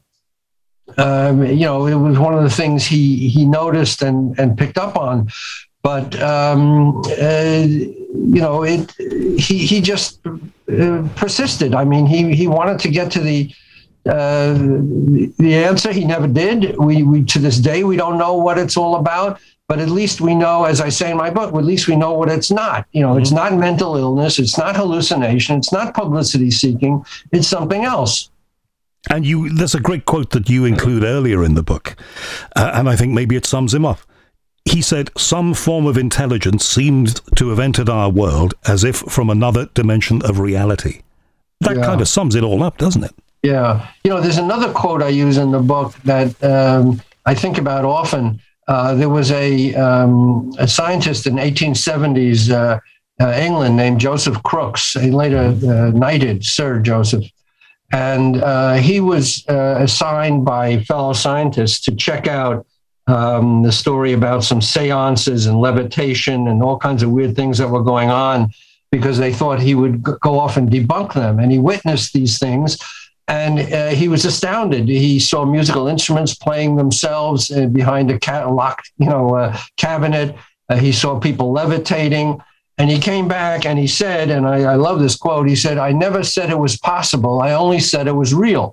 um, you know, it was one of the things he he noticed and and picked up on. But um, uh, you know, it. He he just uh, persisted. I mean, he he wanted to get to the uh, the answer. He never did. We we to this day we don't know what it's all about. But at least we know, as I say in my book, at least we know what it's not. You know, mm-hmm. It's not mental illness. It's not hallucination. It's not publicity seeking. It's something else. And you, there's a great quote that you include earlier in the book, uh, and I think maybe it sums him up. He said, some form of intelligence seemed to have entered our world as if from another dimension of reality. That yeah. kind of sums it all up, doesn't it? Yeah. You know, there's another quote I use in the book that um, I think about often. Uh, there was a, um, a scientist in eighteen seventies uh, uh, England named Joseph Crookes. He later uh, knighted Sir Joseph. And uh, he was uh, assigned by fellow scientists to check out Um, the story about some seances and levitation and all kinds of weird things that were going on, because they thought he would go off and debunk them. And he witnessed these things, and uh, he was astounded. He saw musical instruments playing themselves uh, behind a ca- locked, you know, uh, cabinet. Uh, he saw people levitating, and he came back and he said, and I, I love this quote. He said, "I never said it was possible. I only said it was real."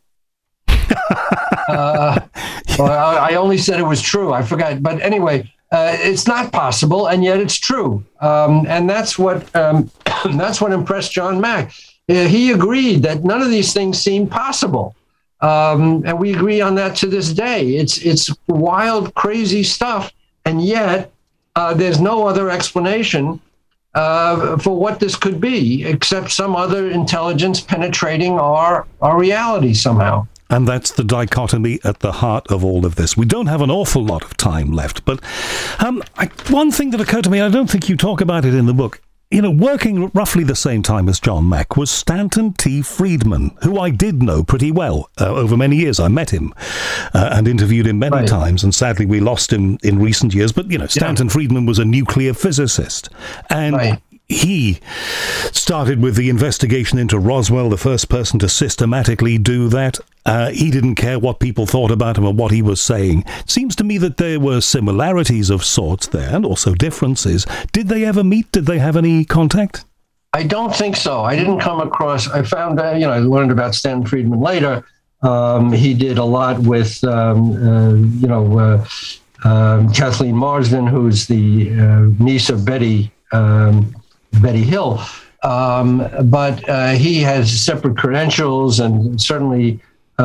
uh, well, I only said it was true. I forgot. But anyway, uh, it's not possible, and yet it's true. Um, and that's what um, that's what impressed John Mack. Uh, he agreed that none of these things seemed possible. Um, and we agree on that to this day. It's it's wild, crazy stuff. And yet uh, there's no other explanation uh, for what this could be, except some other intelligence penetrating our our reality somehow. And that's the dichotomy at the heart of all of this. We don't have an awful lot of time left, but um, I, one thing that occurred to me, I don't think you talk about it in the book, you know, working roughly the same time as John Mack was Stanton T. Friedman, who I did know pretty well uh, over many years. I met him uh, and interviewed him many right. times, and sadly we lost him in recent years. But, you know, Stanton yeah. Friedman was a nuclear physicist, and right. he started with the investigation into Roswell, the first person to systematically do that. Uh, he didn't care what people thought about him or what he was saying. It seems to me that there were similarities of sorts there and also differences. Did they ever meet? Did they have any contact? I don't think so. I didn't come across, I found, uh, you know, I learned about Stanton Friedman later. Um, he did a lot with, um, uh, you know, uh, um, Kathleen Marsden, who's the uh, niece of Betty um, Betty Hill. Um, but uh, he has separate credentials and certainly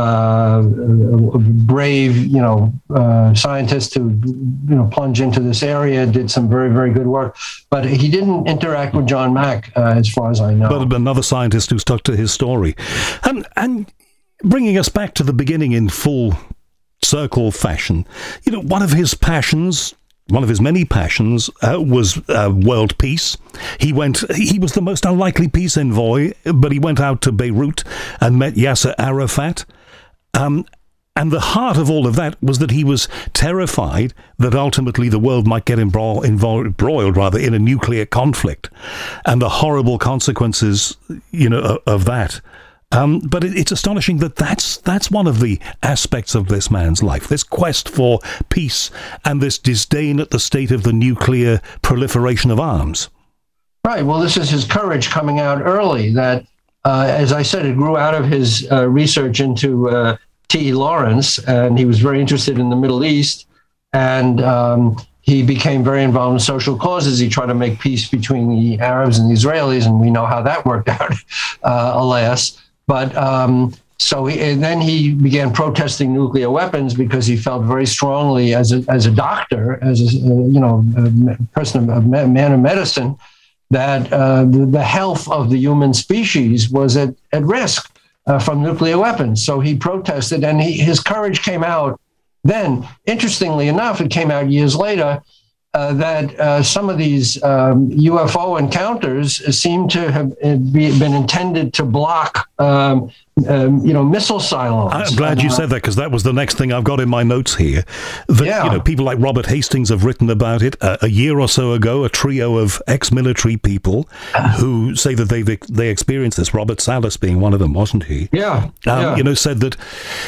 uh, a brave, you know, uh, scientist who, you know, plunged into this area, did some very, very good work. But he didn't interact with John Mack, uh, as far as I know. But another scientist who stuck to his story. And, and bringing us back to the beginning in full circle fashion, you know, one of his passions... One of his many passions uh, was uh, world peace. He went. He was the most unlikely peace envoy, but he went out to Beirut and met Yasser Arafat. Um, and the heart of all of that was that he was terrified that ultimately the world might get embroiled, embroiled rather, in a nuclear conflict, and the horrible consequences, you know, of, of that. Um, but it, it's astonishing that that's that's one of the aspects of this man's life, this quest for peace and this disdain at the state of the nuclear proliferation of arms. Right. Well, this is his courage coming out early that, uh, as I said, it grew out of his uh, research into uh, T E Lawrence, and he was very interested in the Middle East, and um, he became very involved in social causes. He tried to make peace between the Arabs and the Israelis, and we know how that worked out, uh, alas. But um, so he, and then he began protesting nuclear weapons because he felt very strongly, as a as a doctor, as a you know a person, a man of medicine, that uh, the, the health of the human species was at at risk uh, from nuclear weapons. So he protested, and he, his courage came out. Then, interestingly enough, it came out years later. Uh, that uh, some of these um, U F O encounters seem to have be, been intended to block, um, um, you know, missile silos. I'm glad you said that, because that was the next thing I've got in my notes here. That, yeah. you know, people like Robert Hastings have written about it. Uh, a year or so ago, a trio of ex-military people who say that they they experienced this. Robert Salas being one of them, wasn't he? Yeah. Um, yeah. You know, said that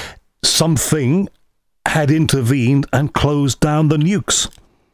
something had intervened and closed down the nukes.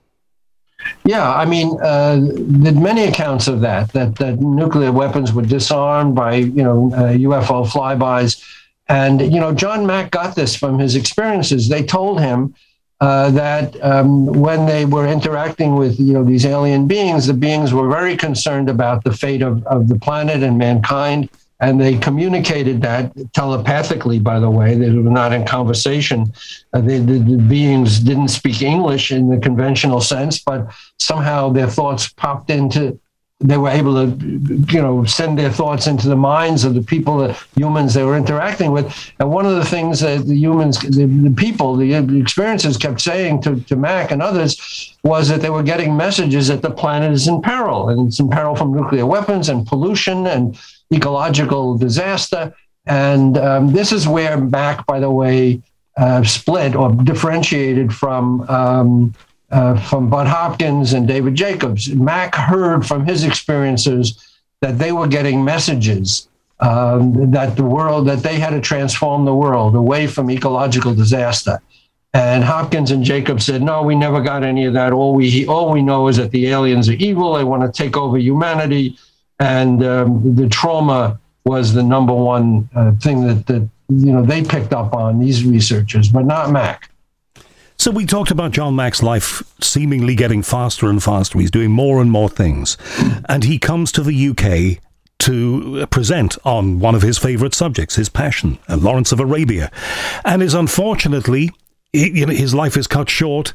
Yeah, I mean, uh, there's many accounts of that, that, that nuclear weapons were disarmed by, you know, uh, U F O flybys. And, you know, John Mack got this from his experiences. They told him uh, that um, when they were interacting with, you know, these alien beings, the beings were very concerned about the fate of, of the planet and mankind. And they communicated that telepathically, by the way. They were not in conversation. Uh, they, the, the beings didn't speak English in the conventional sense, but somehow their thoughts popped into, they were able to, you know, send their thoughts into the minds of the people, the humans they were interacting with. And one of the things that the humans, the, the people, the experiences kept saying to, to Mack and others was that they were getting messages that the planet is in peril, and it's in peril from nuclear weapons and pollution and ecological disaster. And um, this is where Mack, by the way, uh, split or differentiated from um, uh, from Bud Hopkins and David Jacobs. Mack heard from his experiences that they were getting messages um, that the world, that they had to transform the world away from ecological disaster. And Hopkins and Jacobs said, no, we never got any of that. All we all we know is that the aliens are evil. They want to take over humanity. And um, the trauma was the number one uh, thing that, that, you know, they picked up on, these researchers, but not Mack. So we talked about John Mack's life seemingly getting faster and faster. He's doing more and more things. And he comes to the U K to present on one of his favourite subjects, his passion, uh, Lawrence of Arabia. And is unfortunately, he, you know, his life is cut short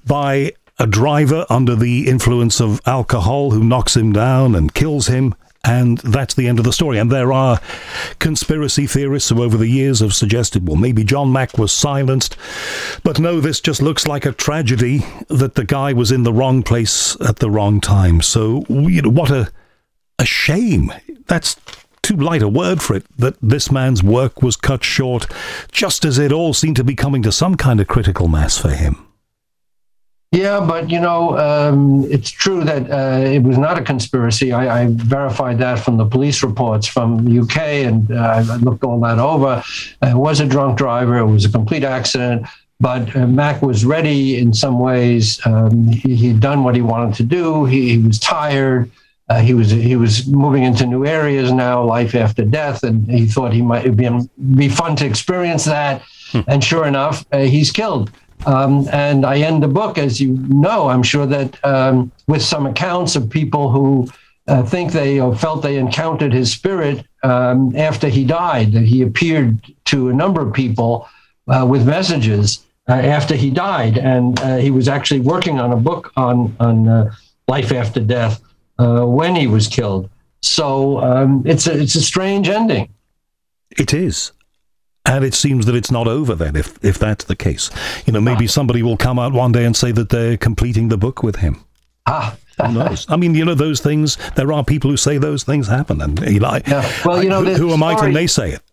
by a driver under the influence of alcohol who knocks him down and kills him, and that's the end of the story. And there are conspiracy theorists who over the years have suggested, well, maybe John Mack was silenced, but no, this just looks like a tragedy that the guy was in the wrong place at the wrong time. So, you know, what a a shame. That's too light a word for it, that this man's work was cut short just as it all seemed to be coming to some kind of critical mass for him. Yeah, but, you know, um, it's true that uh, it was not a conspiracy. I, I verified that from the police reports from the U K, and uh, I looked all that over. It was a drunk driver. It was a complete accident. But uh, Mack was ready in some ways. Um, he, he'd done what he wanted to do. He, he was tired. Uh, he was he was moving into new areas now, life after death, and he thought he might be, be fun to experience that. Hmm. And sure enough, uh, he's killed. Um, and I end the book, as you know, I'm sure that um, with some accounts of people who uh, think they or felt they encountered his spirit um, after he died, that he appeared to a number of people uh, with messages uh, after he died. And uh, he was actually working on a book on, on uh, life after death uh, when he was killed. So um, it's a, it's a strange ending. It is. And it seems that it's not over then, if if that's the case. You know, maybe somebody will come out one day and say that they're completing the book with him. Ah. Who knows? I mean, you know, those things, there are people who say those things happen. And, Eli, yeah. well, you know, who, who am I to naysay it?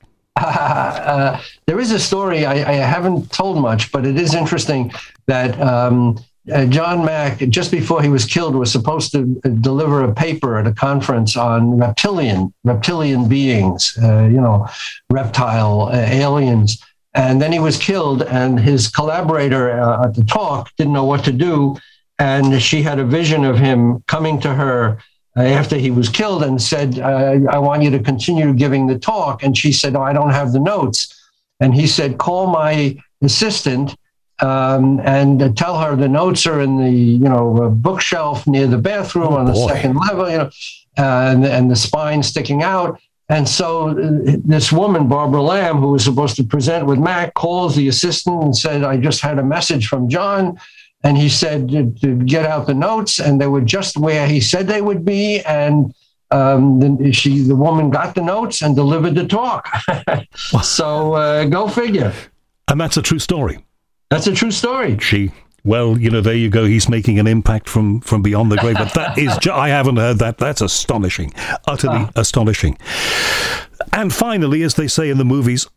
Uh, there is a story, I, I haven't told much, but it is interesting that um, uh, John Mack, just before he was killed, was supposed to deliver a paper at a conference on reptilian, reptilian beings, uh, you know, reptile uh, aliens. And then he was killed, and his collaborator uh, at the talk didn't know what to do. And she had a vision of him coming to her uh, after he was killed and said, uh, I want you to continue giving the talk. And she said, oh, I don't have the notes. And he said, call my assistant um, and tell her the notes are in the, you know, uh, bookshelf near the bathroom oh, on the boy. second level, you know, uh, and, and the spine sticking out. And so uh, this woman, Barbara Lamb, who was supposed to present with Mac, calls the assistant and said, I just had a message from John. And he said to, to get out the notes, and they were just where he said they would be. And um, the, she, the woman got the notes and delivered the talk. So uh, go figure. And that's a true story. That's a true story. She, well, you know, there you go. He's making an impact from, from beyond the grave. But that is, ju- I haven't heard that. That's astonishing, utterly ah. astonishing. And finally, as they say in the movies,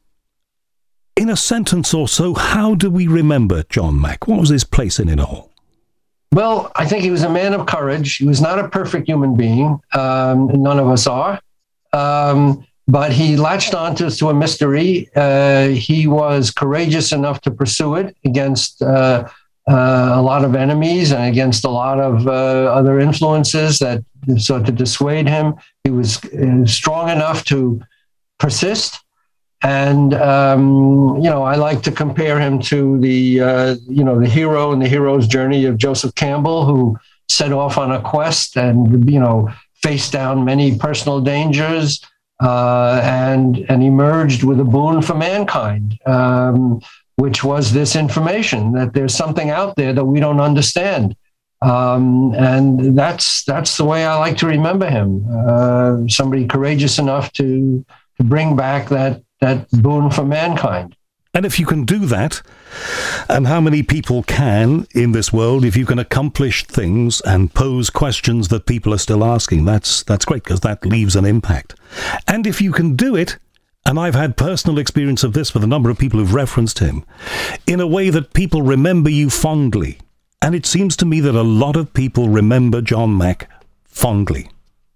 in a sentence or so, how do we remember John Mack? What was his place in it all? Well, I think he was a man of courage. He was not a perfect human being. Um, none of us are. Um, but he latched onto to a mystery. Uh, he was courageous enough to pursue it against uh, uh, a lot of enemies and against a lot of uh, other influences that sought to dissuade him. He was uh, strong enough to persist. And, um, you know, I like to compare him to the, uh, you know, the hero and the hero's journey of Joseph Campbell, who set off on a quest and, you know, faced down many personal dangers uh, and, and emerged with a boon for mankind, um, which was this information that there's something out there that we don't understand. Um, and that's that's the way I like to remember him. Uh, somebody courageous enough to, to bring back that that boon for mankind. And if you can do that, and how many people can in this world, if you can accomplish things and pose questions that people are still asking, that's that's great, because that leaves an impact. And if you can do it, and I've had personal experience of this with a number of people who've referenced him, in a way that people remember you fondly. And it seems to me that a lot of people remember John Mack fondly.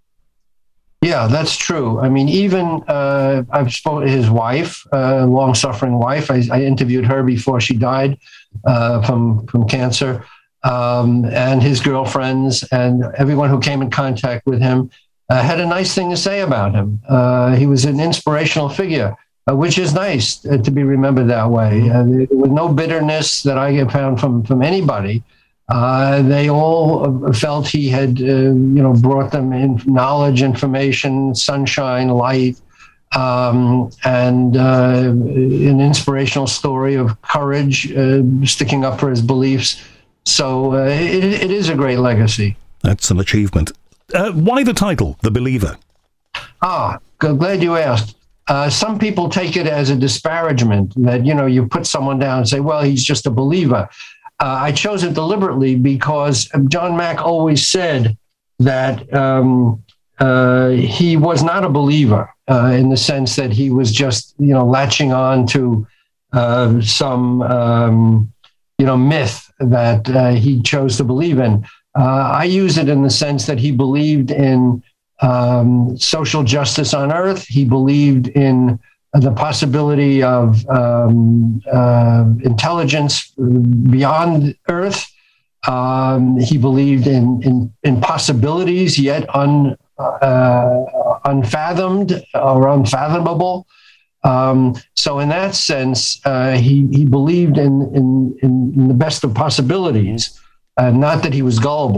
Yeah, that's true. I mean, even uh, I've spoken to his wife, uh, long-suffering wife. I, I interviewed her before she died uh, from from cancer, um, and his girlfriends and everyone who came in contact with him uh, had a nice thing to say about him. Uh, he was an inspirational figure, uh, which is nice uh, to be remembered that way, uh, with no bitterness that I have found from from anybody. Uh, they all felt he had, uh, you know, brought them in knowledge, information, sunshine, light, um, and uh, an inspirational story of courage, uh, sticking up for his beliefs. So uh, it, it is a great legacy. That's an achievement. Uh, why the title, The Believer? Ah, glad you asked. Uh, some people take it as a disparagement that, you know, you put someone down and say, well, he's just a believer. Uh, I chose it deliberately because John Mack always said that um, uh, he was not a believer uh, in the sense that he was just, you know, latching on to uh, some, um, you know, myth that uh, he chose to believe in. Uh, I use it in the sense that he believed in um, social justice on earth. He believed in the possibility of um, uh, intelligence beyond Earth. Um, he believed in, in, in possibilities yet un, uh, unfathomed or unfathomable. Um, so in that sense, uh, he, he believed in, in, in the best of possibilities, uh, not that he was gullible.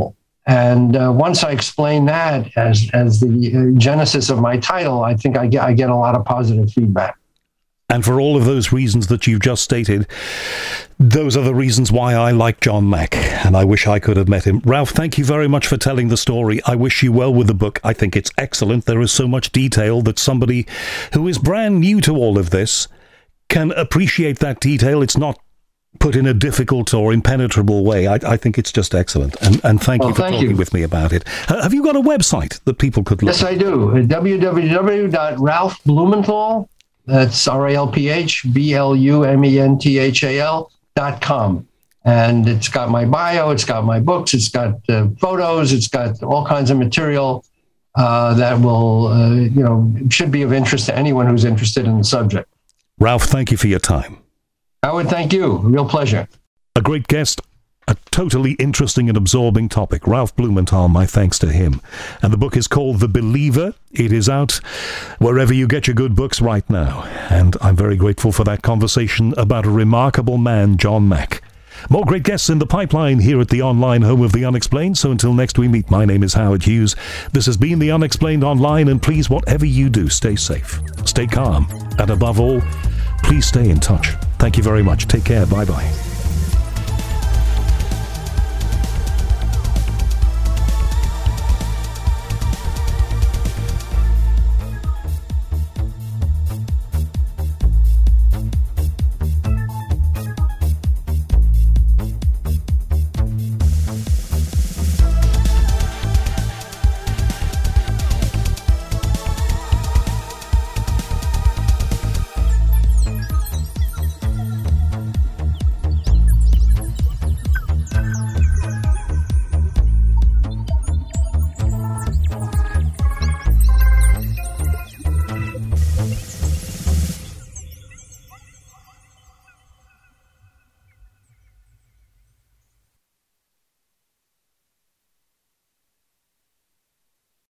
And uh, once I explain that as as the uh, genesis of my title, I think I get I get a lot of positive feedback. And for all of those reasons that you've just stated, those are the reasons why I like John Mack, and I wish I could have met him. Ralph, thank you very much for telling the story. I wish you well with the book. I think it's excellent. There is so much detail that somebody who is brand new to all of this can appreciate that detail. It's not put in a difficult or impenetrable way. I, I think it's just excellent. And, and thank well, you for thank talking you. with me about it. Uh, have you got a website that people could look Yes, at? I do. w w w dot ralph blumenthal, that's R A L P H B L U M E N T H A L dot com. And it's got my bio, it's got my books, it's got uh, photos, it's got all kinds of material uh, that will, uh, you know, should be of interest to anyone who's interested in the subject. Ralph, thank you for your time. Howard, thank you. Real pleasure. A great guest. A totally interesting and absorbing topic. Ralph Blumenthal, my thanks to him. And the book is called The Believer. It is out wherever you get your good books right now. And I'm very grateful for that conversation about a remarkable man, John Mack. More great guests in the pipeline here at the online home of The Unexplained. So until next we meet, my name is Howard Hughes. This has been The Unexplained Online, and please, whatever you do, stay safe, stay calm, and above all, please stay in touch. Thank you very much. Take care. Bye-bye.